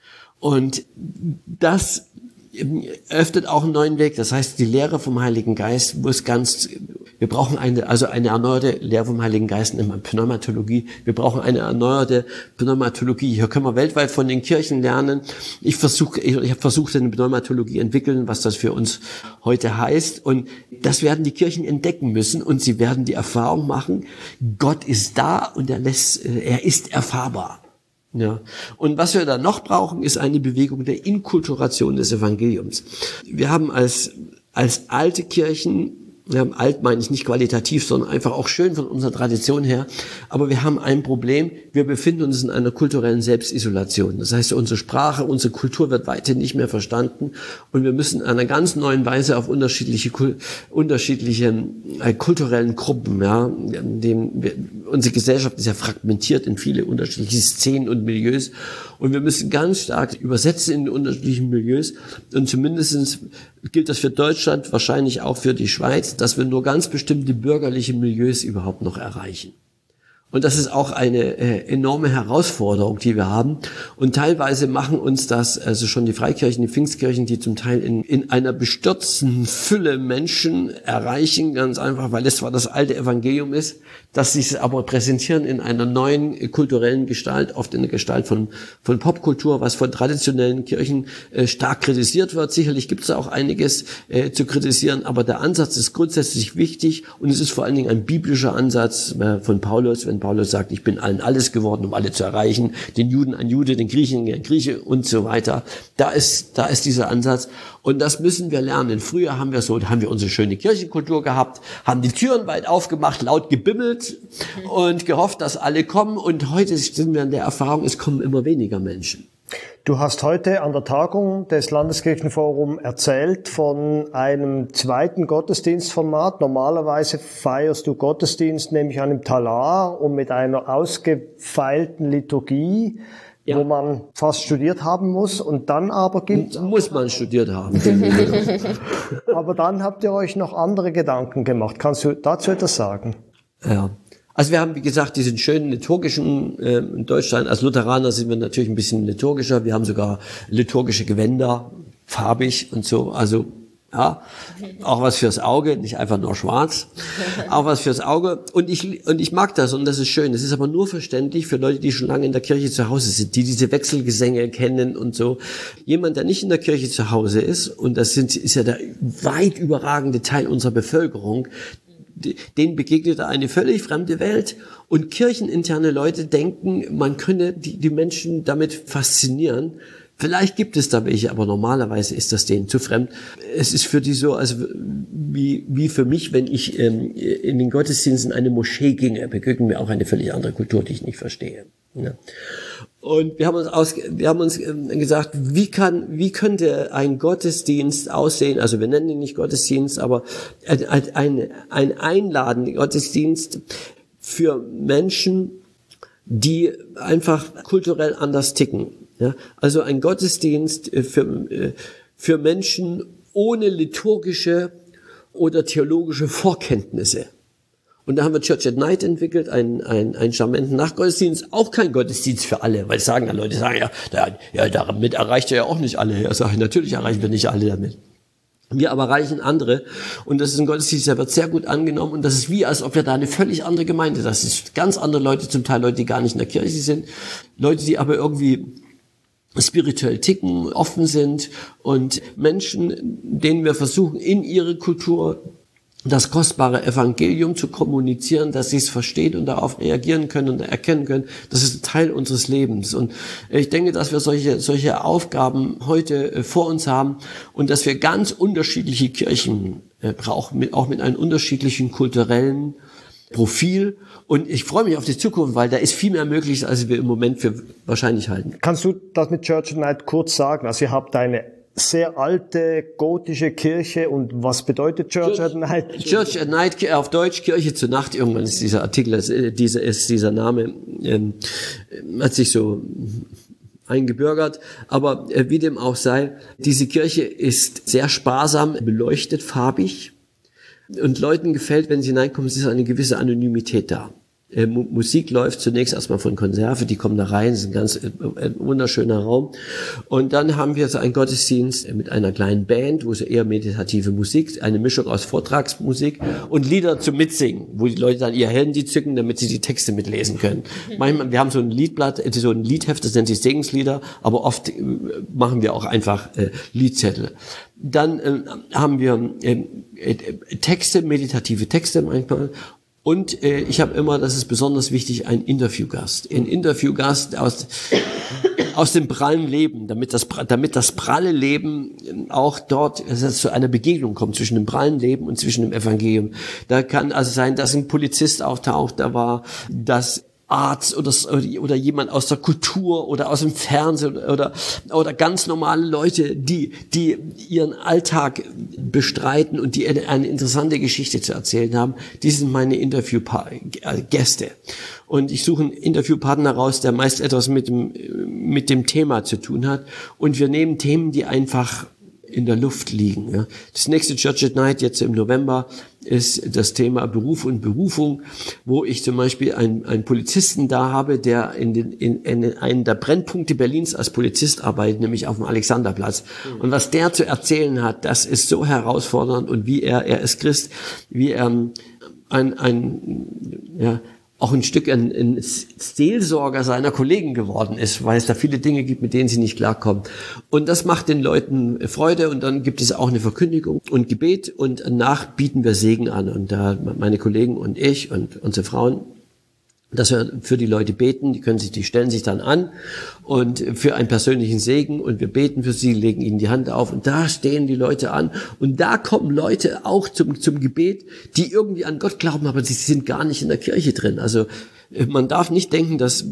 Und das öffnet auch einen neuen Weg. Das heißt, die Lehre vom Heiligen Geist muss ganz, wir brauchen eine, also eine erneuerte Lehre vom Heiligen Geist in der Pneumatologie. Wir brauchen eine erneuerte Pneumatologie. Hier können wir weltweit von den Kirchen lernen. Ich versuche, ich, ich habe versucht, eine Pneumatologie entwickeln, was das für uns heute heißt. Und das werden die Kirchen entdecken müssen und sie werden die Erfahrung machen, Gott ist da und er lässt, er ist erfahrbar. Ja. Und was wir dann noch brauchen, ist eine Bewegung der Inkulturation des Evangeliums. Wir haben als, als alte Kirchen, wir haben alt meine ich nicht qualitativ, sondern einfach auch schön von unserer Tradition her, aber wir haben ein Problem, wir befinden uns in einer kulturellen Selbstisolation. Das heißt, unsere Sprache, unsere Kultur wird weiterhin nicht mehr verstanden und wir müssen in einer ganz neuen Weise auf unterschiedliche, unterschiedliche äh, kulturellen Gruppen, ja, dem, wir, unsere Gesellschaft ist ja fragmentiert in viele unterschiedliche Szenen und Milieus und wir müssen ganz stark übersetzen in die unterschiedlichen Milieus und zumindestens gilt das für Deutschland, wahrscheinlich auch für die Schweiz, dass wir nur ganz bestimmte bürgerliche Milieus überhaupt noch erreichen. Und das ist auch eine äh, enorme Herausforderung, die wir haben. Und teilweise machen uns das, also schon die Freikirchen, die Pfingstkirchen, die zum Teil in, in einer bestürzten Fülle Menschen erreichen, ganz einfach, weil es zwar das alte Evangelium ist, dass sie es aber präsentieren in einer neuen äh, kulturellen Gestalt, oft in der Gestalt von, von Popkultur, was von traditionellen Kirchen äh, stark kritisiert wird. Sicherlich gibt es da auch einiges äh, zu kritisieren, aber der Ansatz ist grundsätzlich wichtig und es ist vor allen Dingen ein biblischer Ansatz äh, von Paulus, wenn Paulus sagt, ich bin allen alles geworden, um alle zu erreichen, den Juden ein Jude, den Griechen ein Grieche und so weiter. Da ist, da ist dieser Ansatz. Und das müssen wir lernen. Früher haben wir so, haben wir unsere schöne Kirchenkultur gehabt, haben die Türen weit aufgemacht, laut gebimmelt und gehofft, dass alle kommen. Und heute sind wir in der Erfahrung, es kommen immer weniger Menschen. Du hast heute an der Tagung des Landeskirchenforums erzählt von einem zweiten Gottesdienstformat. Normalerweise feierst du Gottesdienst nämlich an einem Talar und mit einer ausgefeilten Liturgie, ja, wo man fast studiert haben muss. Und dann aber gibt muss man studiert haben. Aber dann habt ihr euch noch andere Gedanken gemacht. Kannst du dazu etwas sagen? Ja. Also wir haben, wie gesagt, diesen schönen liturgischen äh, in Deutschland. Als Lutheraner sind wir natürlich ein bisschen liturgischer. Wir haben sogar liturgische Gewänder, farbig und so. Also ja, auch was fürs Auge, nicht einfach nur schwarz. Auch was fürs Auge. Und ich und ich mag das und das ist schön. Das ist aber nur verständlich für Leute, die schon lange in der Kirche zu Hause sind, die diese Wechselgesänge kennen und so. Jemand, der nicht in der Kirche zu Hause ist, und das sind ist ja der weit überragende Teil unserer Bevölkerung, denen begegnet eine völlig fremde Welt und kircheninterne Leute denken, man könne die, die Menschen damit faszinieren, Vielleicht gibt es da welche, aber normalerweise ist das denen zu fremd. Es ist für die so, also wie wie für mich, wenn ich ähm, in den Gottesdienst in eine Moschee ginge, begegnen mir auch eine völlig andere Kultur, die ich nicht verstehe. Ja. Und wir haben uns aus, wir haben uns gesagt, wie kann, wie könnte ein Gottesdienst aussehen? Also wir nennen ihn nicht Gottesdienst, aber ein, ein, ein einladender Gottesdienst für Menschen, die einfach kulturell anders ticken. Ja, also ein Gottesdienst für, für Menschen ohne liturgische oder theologische Vorkenntnisse. Und da haben wir Church at Night entwickelt, einen, einen, einen charmanten Nachtgottesdienst, auch kein Gottesdienst für alle, weil sagen ja Leute, sagen ja, da, ja, damit erreicht er ja auch nicht alle. Ja, sag ich, natürlich erreichen wir nicht alle damit. Wir aber erreichen andere. Und das ist ein Gottesdienst, der wird sehr gut angenommen. Und das ist wie, als ob wir da eine völlig andere Gemeinde, das ist ganz andere Leute, zum Teil Leute, die gar nicht in der Kirche sind, Leute, die aber irgendwie spirituell ticken, offen sind und Menschen, denen wir versuchen, in ihre Kultur das kostbare Evangelium zu kommunizieren, dass sie es verstehen und darauf reagieren können und erkennen können. Das ist ein Teil unseres Lebens. Und ich denke, dass wir solche, solche Aufgaben heute vor uns haben und dass wir ganz unterschiedliche Kirchen brauchen, mit, auch mit einem unterschiedlichen kulturellen Profil. Und ich freue mich auf die Zukunft, weil da ist viel mehr möglich, als wir im Moment für wahrscheinlich halten. Kannst du das mit Church at Night kurz sagen? Also ihr habt eine sehr alte gotische Kirche und was bedeutet Church, Church at Night? Church at Night, auf Deutsch Kirche zur Nacht. Irgendwann ist dieser Artikel, dieser ist dieser Name, ähm, hat sich so eingebürgert. Aber äh, wie dem auch sei, diese Kirche ist sehr sparsam beleuchtet, farbig. Und Leuten gefällt, wenn sie hineinkommen, es ist eine gewisse Anonymität da. Äh, Musik läuft zunächst erstmal von Konserve, die kommen da rein, es ist ein ganz äh, ein wunderschöner Raum. Und dann haben wir so einen Gottesdienst mit einer kleinen Band, wo so eher meditative Musik, eine Mischung aus Vortragsmusik und Lieder zum Mitsingen, wo die Leute dann ihr Handy zücken, damit sie die Texte mitlesen können. Manchmal, wir haben so ein Liedblatt, so ein Liedheft, das nennt sich Segenslieder, aber oft äh, machen wir auch einfach äh, Liedzettel. Dann äh, haben wir äh, äh, Texte, meditative Texte manchmal. Und äh, ich habe immer, das ist besonders wichtig, einen Interviewgast. Ein Interviewgast aus aus dem prallen Leben, damit das damit das pralle Leben auch dort dass es zu einer Begegnung kommt zwischen dem prallen Leben und zwischen dem Evangelium. Da kann also sein, dass ein Polizist auftaucht, da war das Arzt oder, oder jemand aus der Kultur oder aus dem Fernsehen oder, oder ganz normale Leute, die, die ihren Alltag bestreiten und die eine, eine interessante Geschichte zu erzählen haben. Die sind meine Interviewgäste. Und ich suche einen Interviewpartner raus, der meist etwas mit dem, mit dem Thema zu tun hat. Und wir nehmen Themen, die einfach in der Luft liegen. Ja. Das nächste Church at Night jetzt im November ist das Thema Beruf und Berufung, wo ich zum Beispiel einen, einen Polizisten da habe, der in, den, in, in einen der Brennpunkte Berlins als Polizist arbeitet, nämlich auf dem Alexanderplatz. Mhm. Und was der zu erzählen hat, das ist so herausfordernd und wie er, er ist Christ, wie er ein, ein ja, auch ein Stück ein, ein Seelsorger seiner Kollegen geworden ist, weil es da viele Dinge gibt, mit denen sie nicht klarkommen. Und das macht den Leuten Freude und dann gibt es auch eine Verkündigung und Gebet und danach bieten wir Segen an. Und da meine Kollegen und ich und unsere Frauen, dass wir für die Leute beten, die können sich, die stellen sich dann an und für einen persönlichen Segen und wir beten für sie, legen ihnen die Hand auf und da stehen die Leute an und da kommen Leute auch zum, zum Gebet, die irgendwie an Gott glauben, aber sie sind gar nicht in der Kirche drin. Also man darf nicht denken, dass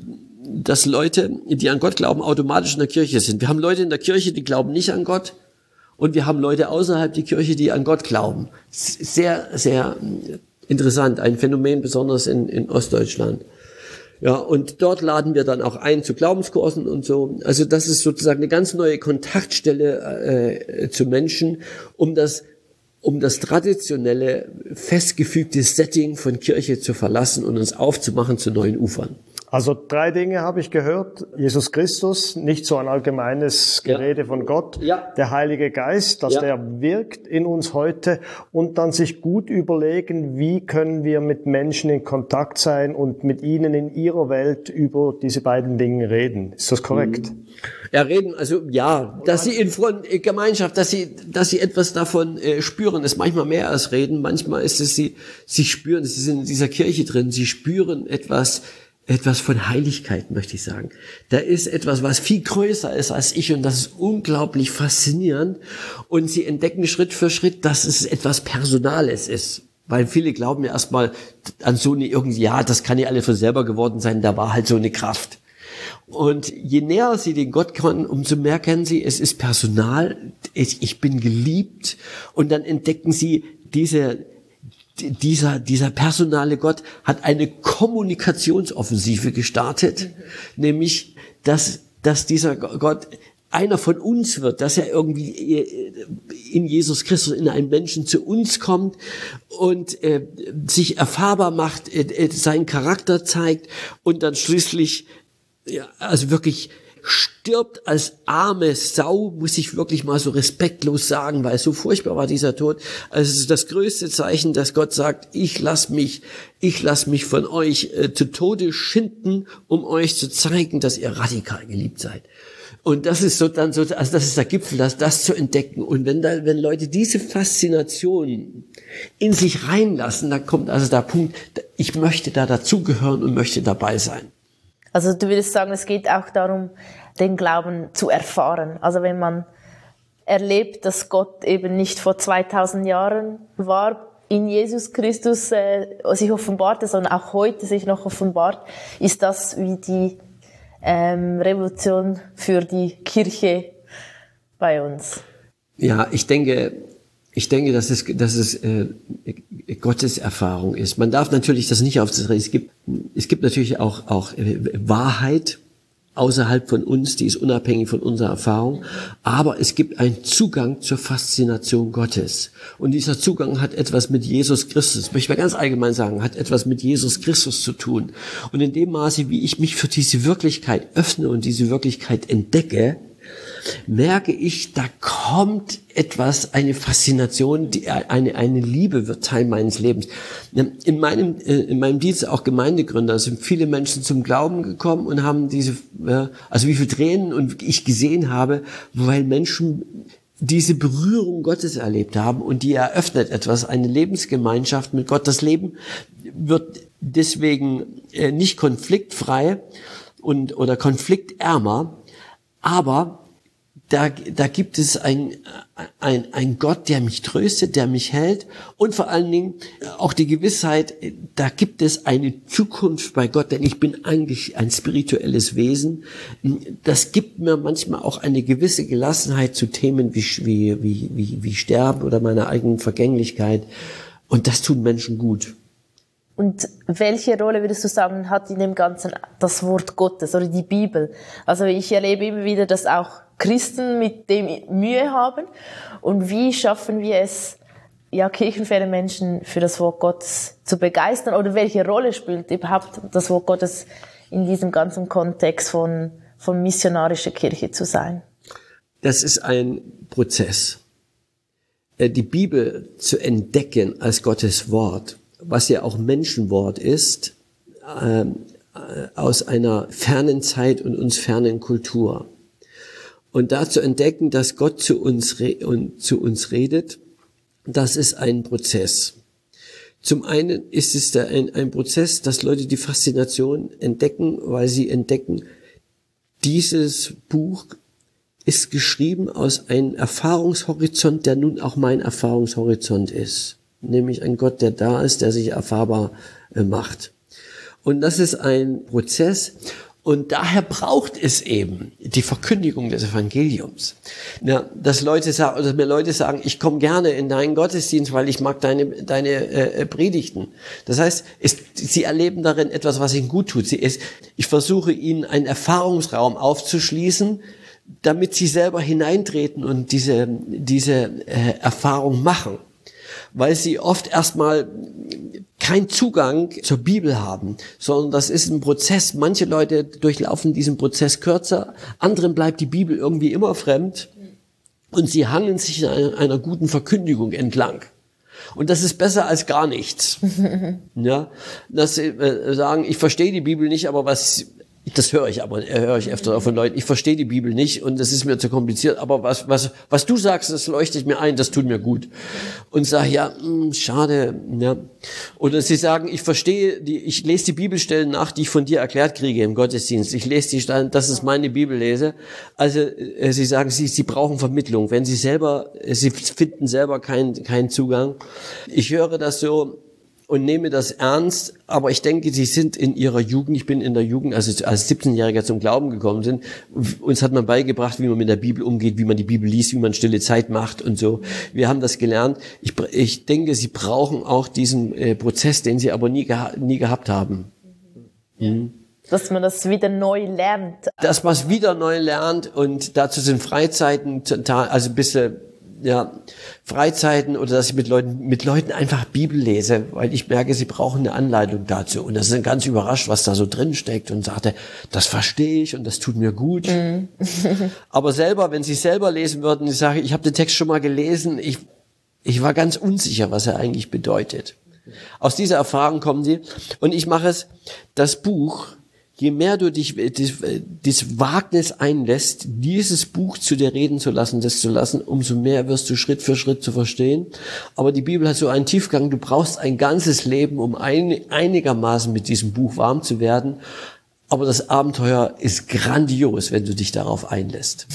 dass Leute, die an Gott glauben, automatisch in der Kirche sind. Wir haben Leute in der Kirche, die glauben nicht an Gott und wir haben Leute außerhalb der Kirche, die an Gott glauben. Sehr, sehr interessant, ein Phänomen besonders in, in Ostdeutschland. Ja, und dort laden wir dann auch ein zu Glaubenskursen und so. Also das ist sozusagen eine ganz neue Kontaktstelle äh, zu Menschen, um das um das traditionelle, festgefügte Setting von Kirche zu verlassen und uns aufzumachen zu neuen Ufern. Also drei Dinge habe ich gehört. Jesus Christus, nicht so ein allgemeines Gerede ja. von Gott. Ja. Der Heilige Geist, dass ja. der wirkt in uns heute und dann sich gut überlegen, wie können wir mit Menschen in Kontakt sein und mit ihnen in ihrer Welt über diese beiden Dinge reden. Ist das korrekt? Ja, reden, also ja, dass sie in Gemeinschaft, dass sie, dass sie etwas davon äh, spüren, ist manchmal mehr als reden. Manchmal ist es sie, sie spüren, sie sind in dieser Kirche drin, sie spüren etwas etwas von Heiligkeit, möchte ich sagen. Da ist etwas, was viel größer ist als ich und das ist unglaublich faszinierend. Und sie entdecken Schritt für Schritt, dass es etwas Personales ist. Weil viele glauben ja erstmal an so eine irgendwie, ja, das kann ja alle von selber geworden sein, da war halt so eine Kraft. Und je näher sie den Gott kennen, umso mehr kennen sie, es ist Personal, ich, ich bin geliebt. Und dann entdecken sie diese Dieser, dieser personale Gott hat eine Kommunikationsoffensive gestartet, mhm. nämlich, dass, dass dieser Gott einer von uns wird, dass er irgendwie in Jesus Christus, in einen Menschen zu uns kommt und äh, sich erfahrbar macht, äh, seinen Charakter zeigt und dann schließlich, ja, also wirklich stirbt als arme Sau, muss ich wirklich mal so respektlos sagen, weil so furchtbar war dieser Tod. Also es ist das größte Zeichen, dass Gott sagt, ich lass mich, ich lass mich von euch äh, zu Tode schinden, um euch zu zeigen, dass ihr radikal geliebt seid. Und das ist so dann so, also das ist der Gipfel, das, das zu entdecken. Und wenn da, wenn Leute diese Faszination in sich reinlassen, dann kommt also der Punkt, ich möchte da dazugehören und möchte dabei sein. Also du würdest sagen, es geht auch darum, den Glauben zu erfahren. Also wenn man erlebt, dass Gott eben nicht vor zweitausend Jahren war, in Jesus Christus äh, sich offenbarte, sondern auch heute sich noch offenbart, ist das wie die ähm, Revolution für die Kirche bei uns. Ja, ich denke, ich denke, dass es, dass es äh, Gottes Erfahrung ist. Man darf natürlich das nicht auf das, es gibt, es gibt natürlich auch auch äh, Wahrheit außerhalb von uns, die ist unabhängig von unserer Erfahrung, aber es gibt einen Zugang zur Faszination Gottes. Und dieser Zugang hat etwas mit Jesus Christus, möchte ich mal ganz allgemein sagen, hat etwas mit Jesus Christus zu tun. Und in dem Maße, wie ich mich für diese Wirklichkeit öffne und diese Wirklichkeit entdecke, merke ich, da kommt etwas, eine Faszination, die, eine, eine Liebe wird Teil meines Lebens. In meinem, in meinem Dienst auch Gemeindegründer sind viele Menschen zum Glauben gekommen und haben diese, also wie viele Tränen und ich gesehen habe, weil Menschen diese Berührung Gottes erlebt haben und die eröffnet etwas, eine Lebensgemeinschaft mit Gott. Das Leben wird deswegen nicht konfliktfrei und, oder konfliktärmer, aber Da, da gibt es ein, ein, ein Gott, der mich tröstet, der mich hält und vor allen Dingen auch die Gewissheit, da gibt es eine Zukunft bei Gott, denn ich bin eigentlich ein spirituelles Wesen. Das gibt mir manchmal auch eine gewisse Gelassenheit zu Themen wie, wie, wie, wie, wie Sterben oder meiner eigenen Vergänglichkeit und das tut Menschen gut. Und welche Rolle würdest du sagen, hat in dem Ganzen das Wort Gottes oder die Bibel? Also ich erlebe immer wieder, dass auch Christen mit dem Mühe haben. Und wie schaffen wir es, ja, kirchenferne Menschen für das Wort Gottes zu begeistern? Oder welche Rolle spielt überhaupt das Wort Gottes in diesem ganzen Kontext von, von missionarischer Kirche zu sein? Das ist ein Prozess. Die Bibel zu entdecken als Gottes Wort, was ja auch Menschenwort ist, äh, aus einer fernen Zeit und uns fernen Kultur. Und da zu entdecken, dass Gott zu uns, re- und zu uns redet, das ist ein Prozess. Zum einen ist es da ein, ein Prozess, dass Leute die Faszination entdecken, weil sie entdecken, dieses Buch ist geschrieben aus einem Erfahrungshorizont, der nun auch mein Erfahrungshorizont ist. Nämlich ein Gott, der da ist, der sich erfahrbar äh, macht. Und das ist ein Prozess. Und daher braucht es eben die Verkündigung des Evangeliums. Ja, dass Leute sagen, oder mir Leute sagen, ich komme gerne in deinen Gottesdienst, weil ich mag deine deine äh, Predigten. Das heißt, es, sie erleben darin etwas, was ihnen gut tut. Sie ist, ich versuche ihnen einen Erfahrungsraum aufzuschließen, damit sie selber hineintreten und diese diese äh, Erfahrung machen, weil sie oft erstmal keinen Zugang zur Bibel haben, sondern das ist ein Prozess. Manche Leute durchlaufen diesen Prozess kürzer, anderen bleibt die Bibel irgendwie immer fremd und sie hangeln sich in einer, einer guten Verkündigung entlang. Und das ist besser als gar nichts. Ja, dass sie äh, sagen, ich verstehe die Bibel nicht, aber was Das höre ich aber, höre ich öfter von Leuten. Ich verstehe die Bibel nicht und das ist mir zu kompliziert. Aber was, was, was du sagst, das leuchtet mir ein, das tut mir gut. Und sage, ja, mh, schade, ja. Oder sie sagen, ich verstehe die, ich lese die Bibelstellen nach, die ich von dir erklärt kriege im Gottesdienst. Ich lese die Stellen, das ist meine Bibellese. Also, äh, sie sagen, sie, sie brauchen Vermittlung. Wenn sie selber, äh, sie finden selber keinen, keinen Zugang. Ich höre das so, und nehme das ernst, aber ich denke, sie sind in ihrer Jugend, ich bin in der Jugend, also als siebzehnjähriger zum Glauben gekommen sind, uns hat man beigebracht, wie man mit der Bibel umgeht, wie man die Bibel liest, wie man stille Zeit macht und so. Wir haben das gelernt. Ich, ich denke, sie brauchen auch diesen äh, Prozess, den sie aber nie, geha- nie gehabt haben. Mhm. Dass man das wieder neu lernt. Dass man es wieder neu lernt und dazu sind Freizeiten, also ein bisschen ja, Freizeiten oder dass ich mit Leuten, mit Leuten einfach Bibel lese, weil ich merke, sie brauchen eine Anleitung dazu. Und das ist ganz überrascht, was da so drin steckt und sagte, das verstehe ich und das tut mir gut. Mm. Aber selber, wenn sie selber lesen würden, ich sage, ich habe den Text schon mal gelesen, ich, ich war ganz unsicher, was er eigentlich bedeutet. Aus dieser Erfahrung kommen sie. Und ich mache es, das Buch, je mehr du dich das, das Wagnis einlässt, dieses Buch zu dir reden zu lassen, das zu lassen, umso mehr wirst du Schritt für Schritt zu verstehen. Aber die Bibel hat so einen Tiefgang, du brauchst ein ganzes Leben, um ein, einigermaßen mit diesem Buch warm zu werden. Aber das Abenteuer ist grandios, wenn du dich darauf einlässt.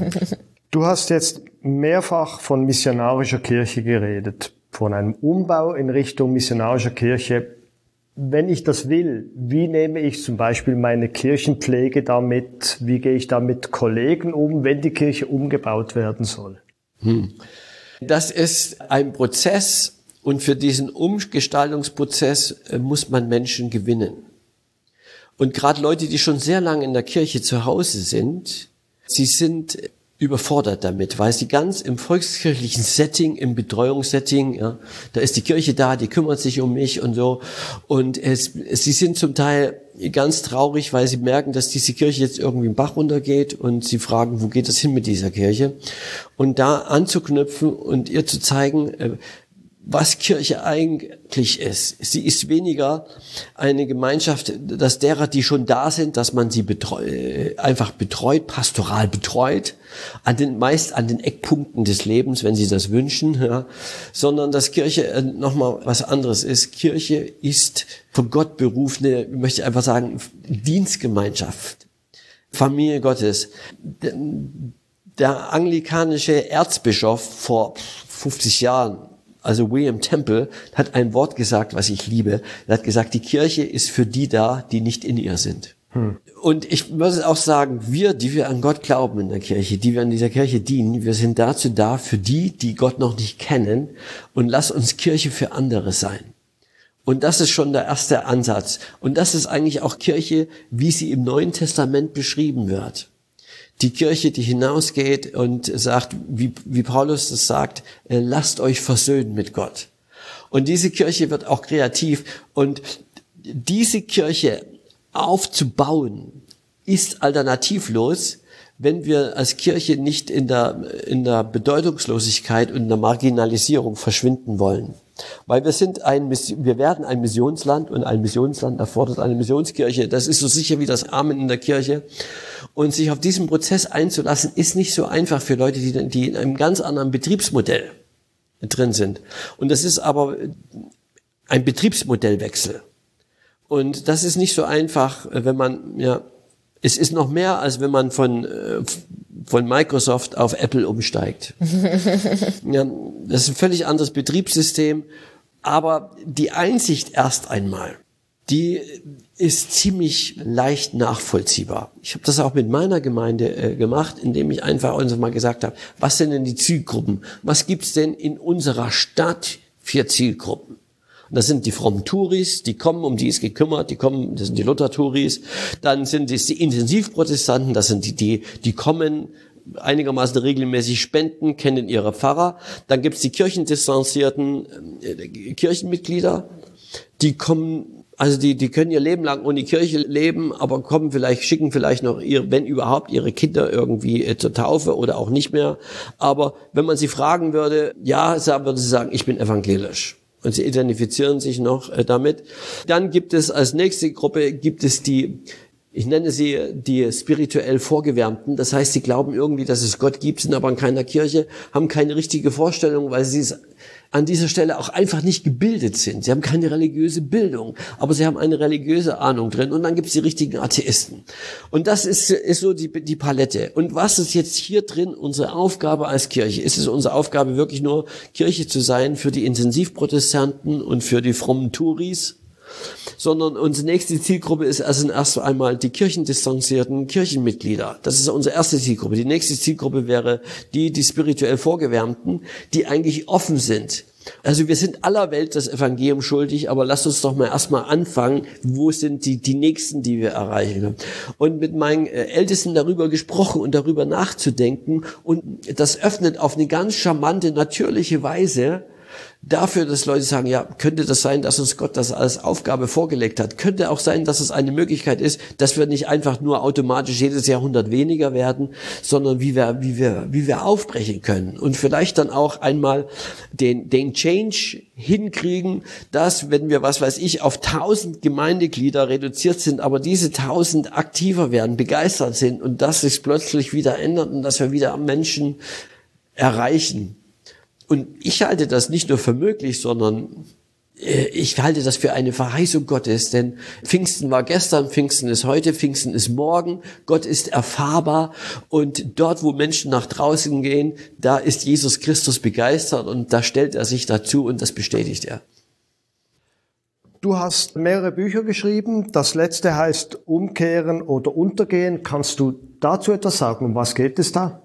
Du hast jetzt mehrfach von missionarischer Kirche geredet, von einem Umbau in Richtung missionarischer Kirche. Wenn ich das will, wie nehme ich zum Beispiel meine Kirchenpflege damit? Wie gehe ich da mit Kollegen um, wenn die Kirche umgebaut werden soll? Hm. Das ist ein Prozess und für diesen Umgestaltungsprozess muss man Menschen gewinnen. Und gerade Leute, die schon sehr lange in der Kirche zu Hause sind, sie sind überfordert damit, weil sie ganz im volkskirchlichen Setting, im Betreuungssetting, ja, da ist die Kirche da, die kümmert sich um mich und so. Und es, sie sind zum Teil ganz traurig, weil sie merken, dass diese Kirche jetzt irgendwie im Bach runtergeht und sie fragen, wo geht es hin mit dieser Kirche? Und da anzuknüpfen und ihr zu zeigen, was Kirche eigentlich ist. Sie ist weniger eine Gemeinschaft, dass derer, die schon da sind, dass man sie betreu, einfach betreut, pastoral betreut, an den, meist an den Eckpunkten des Lebens, wenn sie das wünschen, ja, sondern dass Kirche nochmal was anderes ist. Kirche ist von Gott berufene, möchte ich einfach sagen, Dienstgemeinschaft, Familie Gottes. Der anglikanische Erzbischof vor fünfzig Jahren, also William Temple, hat ein Wort gesagt, was ich liebe. Er hat gesagt, die Kirche ist für die da, die nicht in ihr sind. Hm. Und ich würde auch sagen, wir, die wir an Gott glauben in der Kirche, die wir in dieser Kirche dienen, wir sind dazu da, für die, die Gott noch nicht kennen. Und lass uns Kirche für andere sein. Und das ist schon der erste Ansatz. Und das ist eigentlich auch Kirche, wie sie im Neuen Testament beschrieben wird. Die Kirche, die hinausgeht und sagt, wie, wie Paulus das sagt, äh, lasst euch versöhnen mit Gott. Und diese Kirche wird auch kreativ. Und diese Kirche aufzubauen, ist alternativlos, wenn wir als Kirche nicht in der, in der Bedeutungslosigkeit und in der Marginalisierung verschwinden wollen. Weil wir sind ein, wir werden ein Missionsland und ein Missionsland erfordert eine Missionskirche. Das ist so sicher wie das Amen in der Kirche. Und sich auf diesen Prozess einzulassen, ist nicht so einfach für Leute, die, die in einem ganz anderen Betriebsmodell drin sind. Und das ist aber ein Betriebsmodellwechsel. Und das ist nicht so einfach, wenn man, ja, es ist noch mehr, als wenn man von, von Microsoft auf Apple umsteigt. Ja, das ist ein völlig anderes Betriebssystem, aber die Einsicht erst einmal, die ist ziemlich leicht nachvollziehbar. Ich habe das auch mit meiner Gemeinde äh, gemacht, indem ich einfach uns mal gesagt habe, was sind denn die Zielgruppen? Was gibt's denn in unserer Stadt für Zielgruppen? Und das sind die frommen Touris, die kommen, um die ist gekümmert, die kommen, das sind die Luther-Touris. Dann sind es die Intensivprotestanten, das sind die, die, die kommen, einigermaßen regelmäßig spenden, kennen ihre Pfarrer. Dann gibt's die kirchendistanzierten äh, Kirchenmitglieder, die kommen, also die, die können ihr Leben lang ohne Kirche leben, aber kommen vielleicht, schicken vielleicht noch ihr, wenn überhaupt, ihre Kinder irgendwie äh, zur Taufe oder auch nicht mehr. Aber wenn man sie fragen würde, ja, würde sie sagen, ich bin evangelisch. Und sie identifizieren sich noch äh, damit. Dann gibt es als nächste Gruppe, gibt es die ich nenne sie die spirituell Vorgewärmten. Das heißt, sie glauben irgendwie, dass es Gott gibt, sind aber in keiner Kirche, haben keine richtige Vorstellung, weil sie es an dieser Stelle auch einfach nicht gebildet sind. Sie haben keine religiöse Bildung, aber sie haben eine religiöse Ahnung drin. Und dann gibt es die richtigen Atheisten. Und das ist, ist so die, die Palette. Und was ist jetzt hier drin unsere Aufgabe als Kirche? Ist es unsere Aufgabe, wirklich nur Kirche zu sein für die Intensivprotestanten und für die frommen Touris? Sondern unsere nächste Zielgruppe ist also erst einmal die kirchendistanzierten Kirchenmitglieder. Das ist unsere erste Zielgruppe. Die nächste Zielgruppe wäre die, die spirituell Vorgewärmten, die eigentlich offen sind. Also wir sind aller Welt das Evangelium schuldig, aber lasst uns doch mal erstmal anfangen, wo sind die, die Nächsten, die wir erreichen können. Und mit meinen Ältesten darüber gesprochen und darüber nachzudenken, und das öffnet auf eine ganz charmante, natürliche Weise dafür, dass Leute sagen, ja, könnte das sein, dass uns Gott das als Aufgabe vorgelegt hat? Könnte auch sein, dass es eine Möglichkeit ist, dass wir nicht einfach nur automatisch jedes Jahrhundert weniger werden, sondern wie wir, wie wir, wie wir aufbrechen können und vielleicht dann auch einmal den, den Change hinkriegen, dass, wenn wir, was weiß ich, auf tausend Gemeindeglieder reduziert sind, aber diese tausend aktiver werden, begeistert sind und das sich plötzlich wieder ändert und dass wir wieder Menschen erreichen. Und ich halte das nicht nur für möglich, sondern ich halte das für eine Verheißung Gottes, denn Pfingsten war gestern, Pfingsten ist heute, Pfingsten ist morgen, Gott ist erfahrbar und dort, wo Menschen nach draußen gehen, da ist Jesus Christus begeistert und da stellt er sich dazu und das bestätigt er. Du hast mehrere Bücher geschrieben, das letzte heißt Umkehren oder Untergehen. Kannst du dazu etwas sagen? Um was geht es da?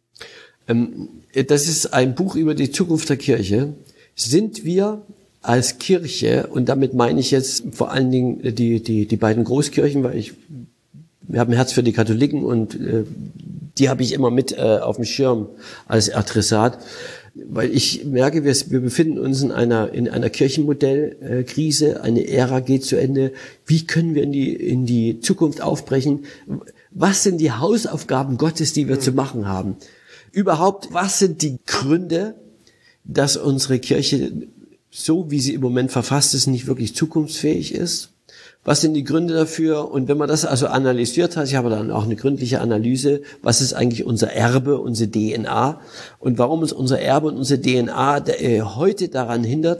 Das ist ein Buch über die Zukunft der Kirche. Sind wir als Kirche, und damit meine ich jetzt vor allen Dingen die, die, die beiden Großkirchen, weil ich, wir haben ein Herz für die Katholiken und äh, die habe ich immer mit äh, auf dem Schirm als Adressat, weil ich merke, wir, wir befinden uns in einer, in einer Kirchenmodellkrise, eine Ära geht zu Ende. Wie können wir in die, in die Zukunft aufbrechen? Was sind die Hausaufgaben Gottes, die wir zu machen haben? Überhaupt, was sind die Gründe, dass unsere Kirche, so wie sie im Moment verfasst ist, nicht wirklich zukunftsfähig ist? Was sind die Gründe dafür? Und wenn man das also analysiert hat, ich habe dann auch eine gründliche Analyse, was ist eigentlich unser Erbe, unsere D N A und warum uns unser Erbe und unsere D N A heute daran hindert,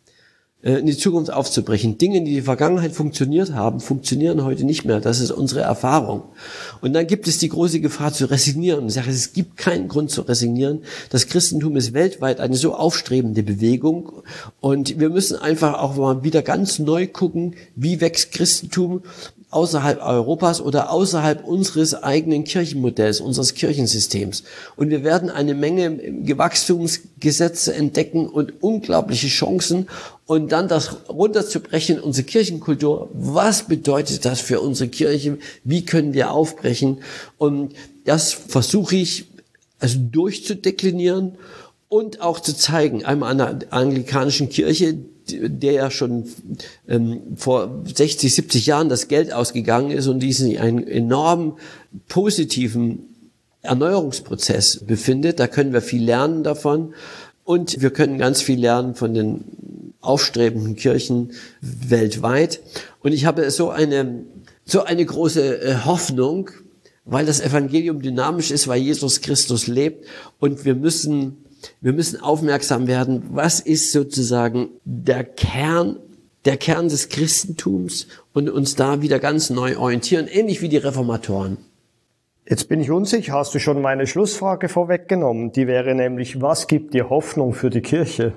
in die Zukunft aufzubrechen. Dinge, die in der Vergangenheit funktioniert haben, funktionieren heute nicht mehr. Das ist unsere Erfahrung. Und dann gibt es die große Gefahr zu resignieren. Ich sage, es gibt keinen Grund zu resignieren. Das Christentum ist weltweit eine so aufstrebende Bewegung. Und wir müssen einfach auch mal wieder ganz neu gucken, wie wächst Christentum außerhalb Europas oder außerhalb unseres eigenen Kirchenmodells, unseres Kirchensystems. Und wir werden eine Menge Wachstumsgesetze entdecken und unglaubliche Chancen. Und dann das runterzubrechen, unsere Kirchenkultur, was bedeutet das für unsere Kirche, wie können wir aufbrechen? Und das versuche ich also durchzudeklinieren und auch zu zeigen, einmal an der anglikanischen Kirche, der ja schon ähm, vor sechzig, siebzig Jahren das Geld ausgegangen ist und diesen einen enorm positiven Erneuerungsprozess befindet. Da können wir viel lernen davon und wir können ganz viel lernen von den aufstrebenden Kirchen weltweit. Und ich habe so eine, so eine große äh, Hoffnung, weil das Evangelium dynamisch ist, weil Jesus Christus lebt und wir müssen Wir müssen aufmerksam werden, was ist sozusagen der Kern, der Kern des Christentums und uns da wieder ganz neu orientieren, ähnlich wie die Reformatoren. Jetzt bin ich unsicher, hast du schon meine Schlussfrage vorweggenommen? Die wäre nämlich, was gibt dir Hoffnung für die Kirche?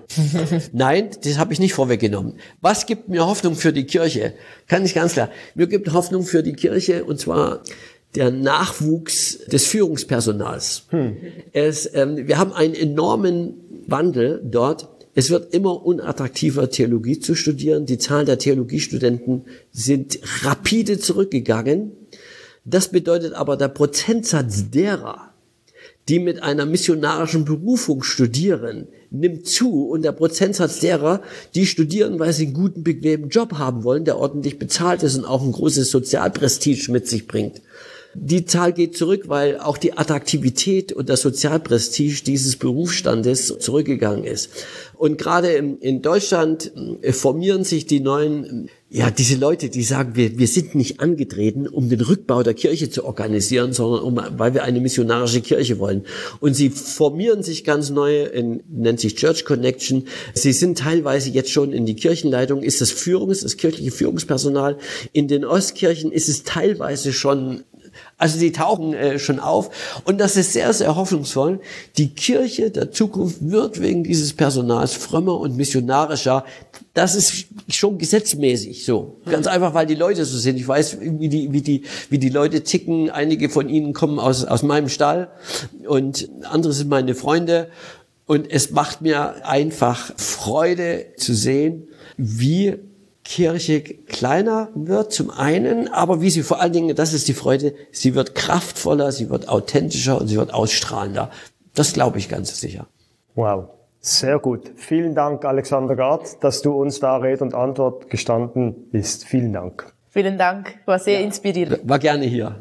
Nein, das habe ich nicht vorweggenommen. Was gibt mir Hoffnung für die Kirche? Kann ich ganz klar. Mir gibt Hoffnung für die Kirche und zwar der Nachwuchs des Führungspersonals. Hm. Es, ähm, wir haben einen enormen Wandel dort. Es wird immer unattraktiver, Theologie zu studieren. Die Zahl der Theologiestudenten sind rapide zurückgegangen. Das bedeutet aber, der Prozentsatz derer, die mit einer missionarischen Berufung studieren, nimmt zu und der Prozentsatz derer, die studieren, weil sie einen guten, bequemen Job haben wollen, der ordentlich bezahlt ist und auch ein großes Sozialprestige mit sich bringt. Die Zahl geht zurück, weil auch die Attraktivität und das Sozialprestige dieses Berufsstandes zurückgegangen ist. Und gerade in Deutschland formieren sich die neuen ja, diese Leute, die sagen, wir, wir sind nicht angetreten, um den Rückbau der Kirche zu organisieren, sondern um, weil wir eine missionarische Kirche wollen. Und sie formieren sich ganz neu, in, nennt sich Church Connection. Sie sind teilweise jetzt schon in die Kirchenleitung, ist das Führungs-, das kirchliche Führungspersonal. In den Ostkirchen ist es teilweise schon, also sie tauchen äh, schon auf. Und das ist sehr, sehr hoffnungsvoll. Die Kirche der Zukunft wird wegen dieses Personals frömmer und missionarischer. Das ist schon gesetzmäßig so. Ganz einfach, weil die Leute so sind. Ich weiß, wie die, wie die, wie die Leute ticken. Einige von ihnen kommen aus, aus meinem Stall und andere sind meine Freunde. Und es macht mir einfach Freude zu sehen, wie Kirche kleiner wird zum einen, aber wie sie vor allen Dingen, das ist die Freude, sie wird kraftvoller, sie wird authentischer und sie wird ausstrahlender. Das glaube ich ganz sicher. Wow, sehr gut. Vielen Dank, Alexander Gard, dass du uns da Rede und Antwort gestanden bist. Vielen Dank. Vielen Dank, war sehr ja. inspirierend. War gerne hier.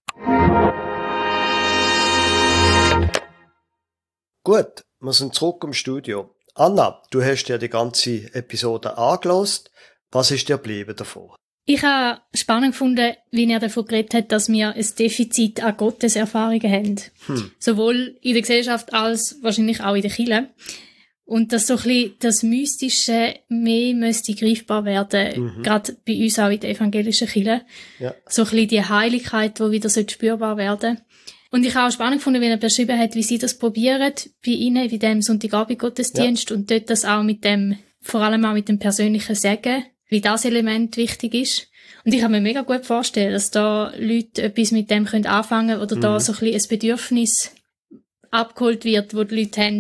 Gut, wir sind zurück im Studio. Anna, du hast ja die ganze Episode angehört. Was ist dir geblieben davon? Ich habe spannend gefunden, wie er davon geredet hat, dass wir ein Defizit an Gotteserfahrungen haben. Hm. Sowohl in der Gesellschaft als wahrscheinlich auch in der Kirche. Und dass so ein bisschen das Mystische mehr müsste greifbar werden, mhm. gerade bei uns auch in der evangelischen Kirche. Ja. So ein bisschen die Heiligkeit, die wieder spürbar werden sollte. Und ich habe auch spannend gefunden, wie er beschrieben hat, wie sie das probieren bei ihnen, wie dem Sonntagabend-Gottesdienst ja. und dort das auch mit dem, vor allem auch mit dem persönlichen Segen, wie das Element wichtig ist. Und ich kann mir mega gut vorstellen, dass da Leute etwas mit dem können anfangen oder mhm. da so ein bisschen ein Bedürfnis abgeholt wird, wo die Leute haben,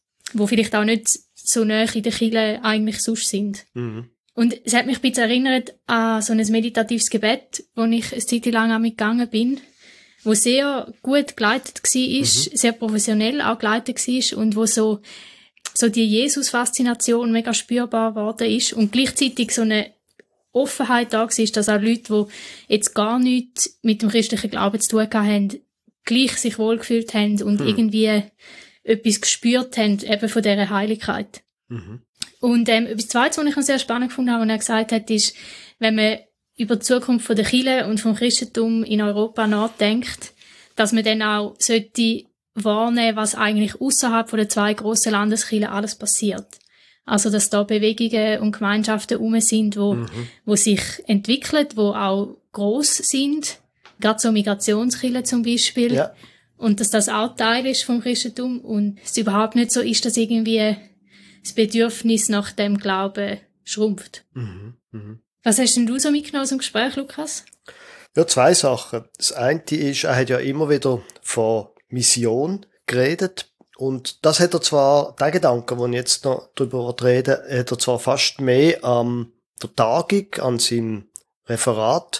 wo vielleicht auch nicht so nahe in der Kirche eigentlich sonst sind. Mhm. Und es hat mich ein bisschen erinnert an so ein meditatives Gebet, wo ich eine Zeit lang auch mitgegangen bin, wo sehr gut geleitet war, mhm. sehr professionell auch geleitet war und wo so so die Jesus-Faszination mega spürbar geworden ist und gleichzeitig so eine Offenheit da war, dass auch Leute, die jetzt gar nichts mit dem christlichen Glauben zu tun haben, gleich sich wohlgefühlt haben und hm. irgendwie etwas gespürt haben, eben von dieser Heiligkeit. Mhm. Und ähm, etwas Zweites, was ich noch sehr spannend gefunden habe, was er gesagt hat, ist, wenn man über die Zukunft der Kirche und vom Christentum in Europa nachdenkt, dass man dann auch sollte wahrnehmen, was eigentlich außerhalb von den zwei grossen Landeskirchen alles passiert. Also, dass da Bewegungen und Gemeinschaften herum sind, wo, mhm. wo sich entwickeln, wo auch gross sind. Gerade so Migrationskirchen zum Beispiel. Ja. Und dass das auch Teil ist vom Christentum und es überhaupt nicht so ist, dass irgendwie das Bedürfnis nach dem Glauben schrumpft. Mhm. Mhm. Was hast denn du so mitgenommen aus dem Gespräch, Lukas? Ja, zwei Sachen. Das eine ist, er hat ja immer wieder von Mission geredet. Und das hat er zwar, der Gedanke, den ich jetzt noch drüber rede, hat er zwar fast mehr an der Tagung, an seinem Referat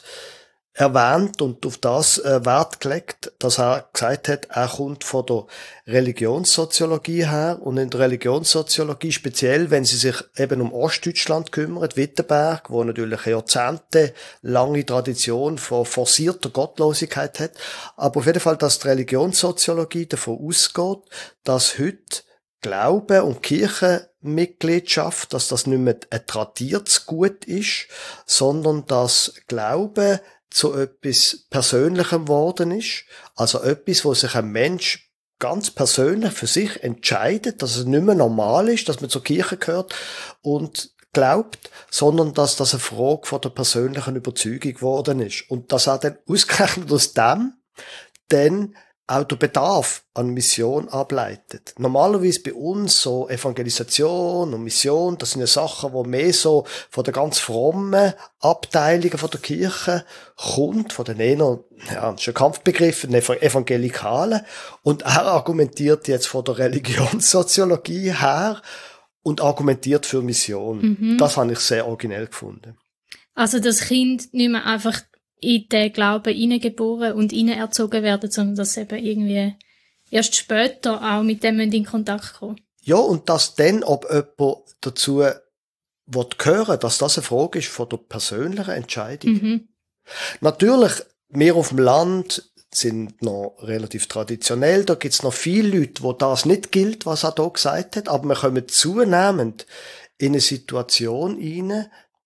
erwähnt und auf das äh, Wert gelegt, dass er gesagt hat, er kommt von der Religionssoziologie her und in der Religionssoziologie speziell, wenn sie sich eben um Ostdeutschland kümmert, Wittenberg, wo natürlich eine jahrzehntelange Tradition von forcierter Gottlosigkeit hat, aber auf jeden Fall, dass die Religionssoziologie davon ausgeht, dass heute Glaube und Kirchenmitgliedschaft, dass das nicht mehr ein tradiertes Gut ist, sondern dass Glaube zu etwas Persönlichem geworden ist. Also etwas, wo sich ein Mensch ganz persönlich für sich entscheidet, dass es nicht mehr normal ist, dass man zur Kirche gehört und glaubt, sondern dass das eine Frage von der persönlichen Überzeugung geworden ist. Und dass auch dann ausgerechnet aus dem dann auch der Bedarf an Mission ableitet. Normalerweise bei uns so Evangelisation und Mission, das sind ja Sachen, die mehr so von der ganz frommen Abteilungen von der Kirche kommt, von den eher, ja, das ist ein Kampfbegriff, den Evangelikalen. Und er argumentiert jetzt von der Religionssoziologie her und argumentiert für Mission. Mhm. Das habe ich sehr originell gefunden. Also das Kind nicht mehr einfach in den Glauben hineingeboren und hinenerzogen werden, sondern dass eben irgendwie erst später auch mit dem in Kontakt kommen. Ja, und dass dann, ob jemand dazu hören, dass das eine Frage ist von der persönlichen Entscheidung. Mhm. Natürlich, wir auf dem Land sind noch relativ traditionell, da gibt's noch viele Leute, wo das nicht gilt, was er da gesagt hat, aber wir kommen zunehmend in eine Situation rein,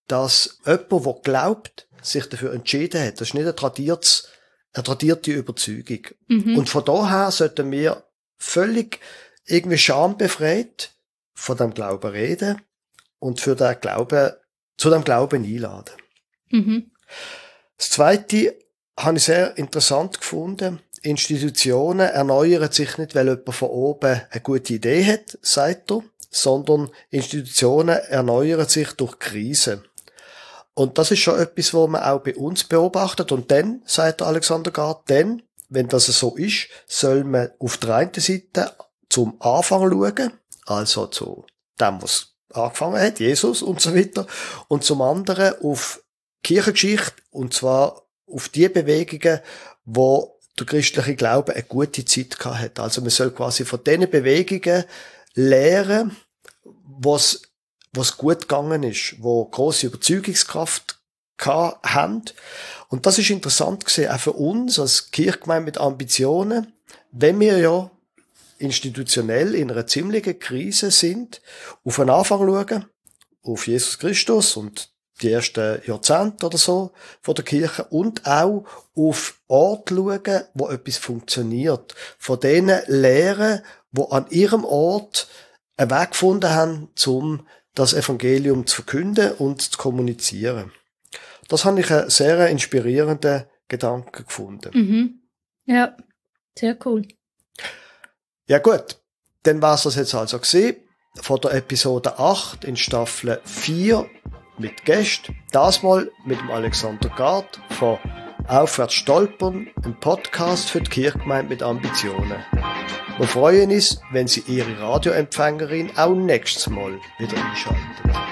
dass jemand, der glaubt, sich dafür entschieden hat. Das ist nicht ein tradiertes, eine tradierte Überzeugung. Mhm. Und von daher sollten wir völlig irgendwie schambefreit von dem Glauben reden und für den Glauben, zu dem Glauben einladen. Mhm. Das Zweite habe ich sehr interessant gefunden. Institutionen erneuern sich nicht, weil jemand von oben eine gute Idee hat, sagt er, sondern Institutionen erneuern sich durch Krisen. Und das ist schon etwas, was man auch bei uns beobachtet. Und dann, sagt Alexander Gard, dann, wenn das so ist, soll man auf der einen Seite zum Anfang schauen, also zu dem, was angefangen hat, Jesus und so weiter, und zum anderen auf Kirchengeschichte, und zwar auf die Bewegungen, wo der christliche Glaube eine gute Zeit gehabt hat. Also man soll quasi von diesen Bewegungen lernen, was was gut gegangen ist, wo grosse Überzeugungskraft haben. Und das ist interessant gesehen, auch für uns als Kirchgemeinde mit Ambitionen, wenn wir ja institutionell in einer ziemlichen Krise sind, auf den Anfang schauen, auf Jesus Christus und die ersten Jahrzehnte oder so von der Kirche und auch auf Orte schauen, wo etwas funktioniert. Von denen lernen, wo an ihrem Ort einen Weg gefunden haben, um das Evangelium zu verkünden und zu kommunizieren. Das habe ich einen sehr inspirierenden Gedanken gefunden. Mhm. Ja, sehr cool. Ja gut, dann war es das jetzt also gewesen, von der Episode acht in Staffel vier mit Gästen, das mal mit dem Alexander Gard von Aufwärts stolpern, ein Podcast für die Kirchgemeinde mit Ambitionen. Wir freuen uns, wenn Sie Ihre Radioempfängerin auch nächstes Mal wieder einschalten.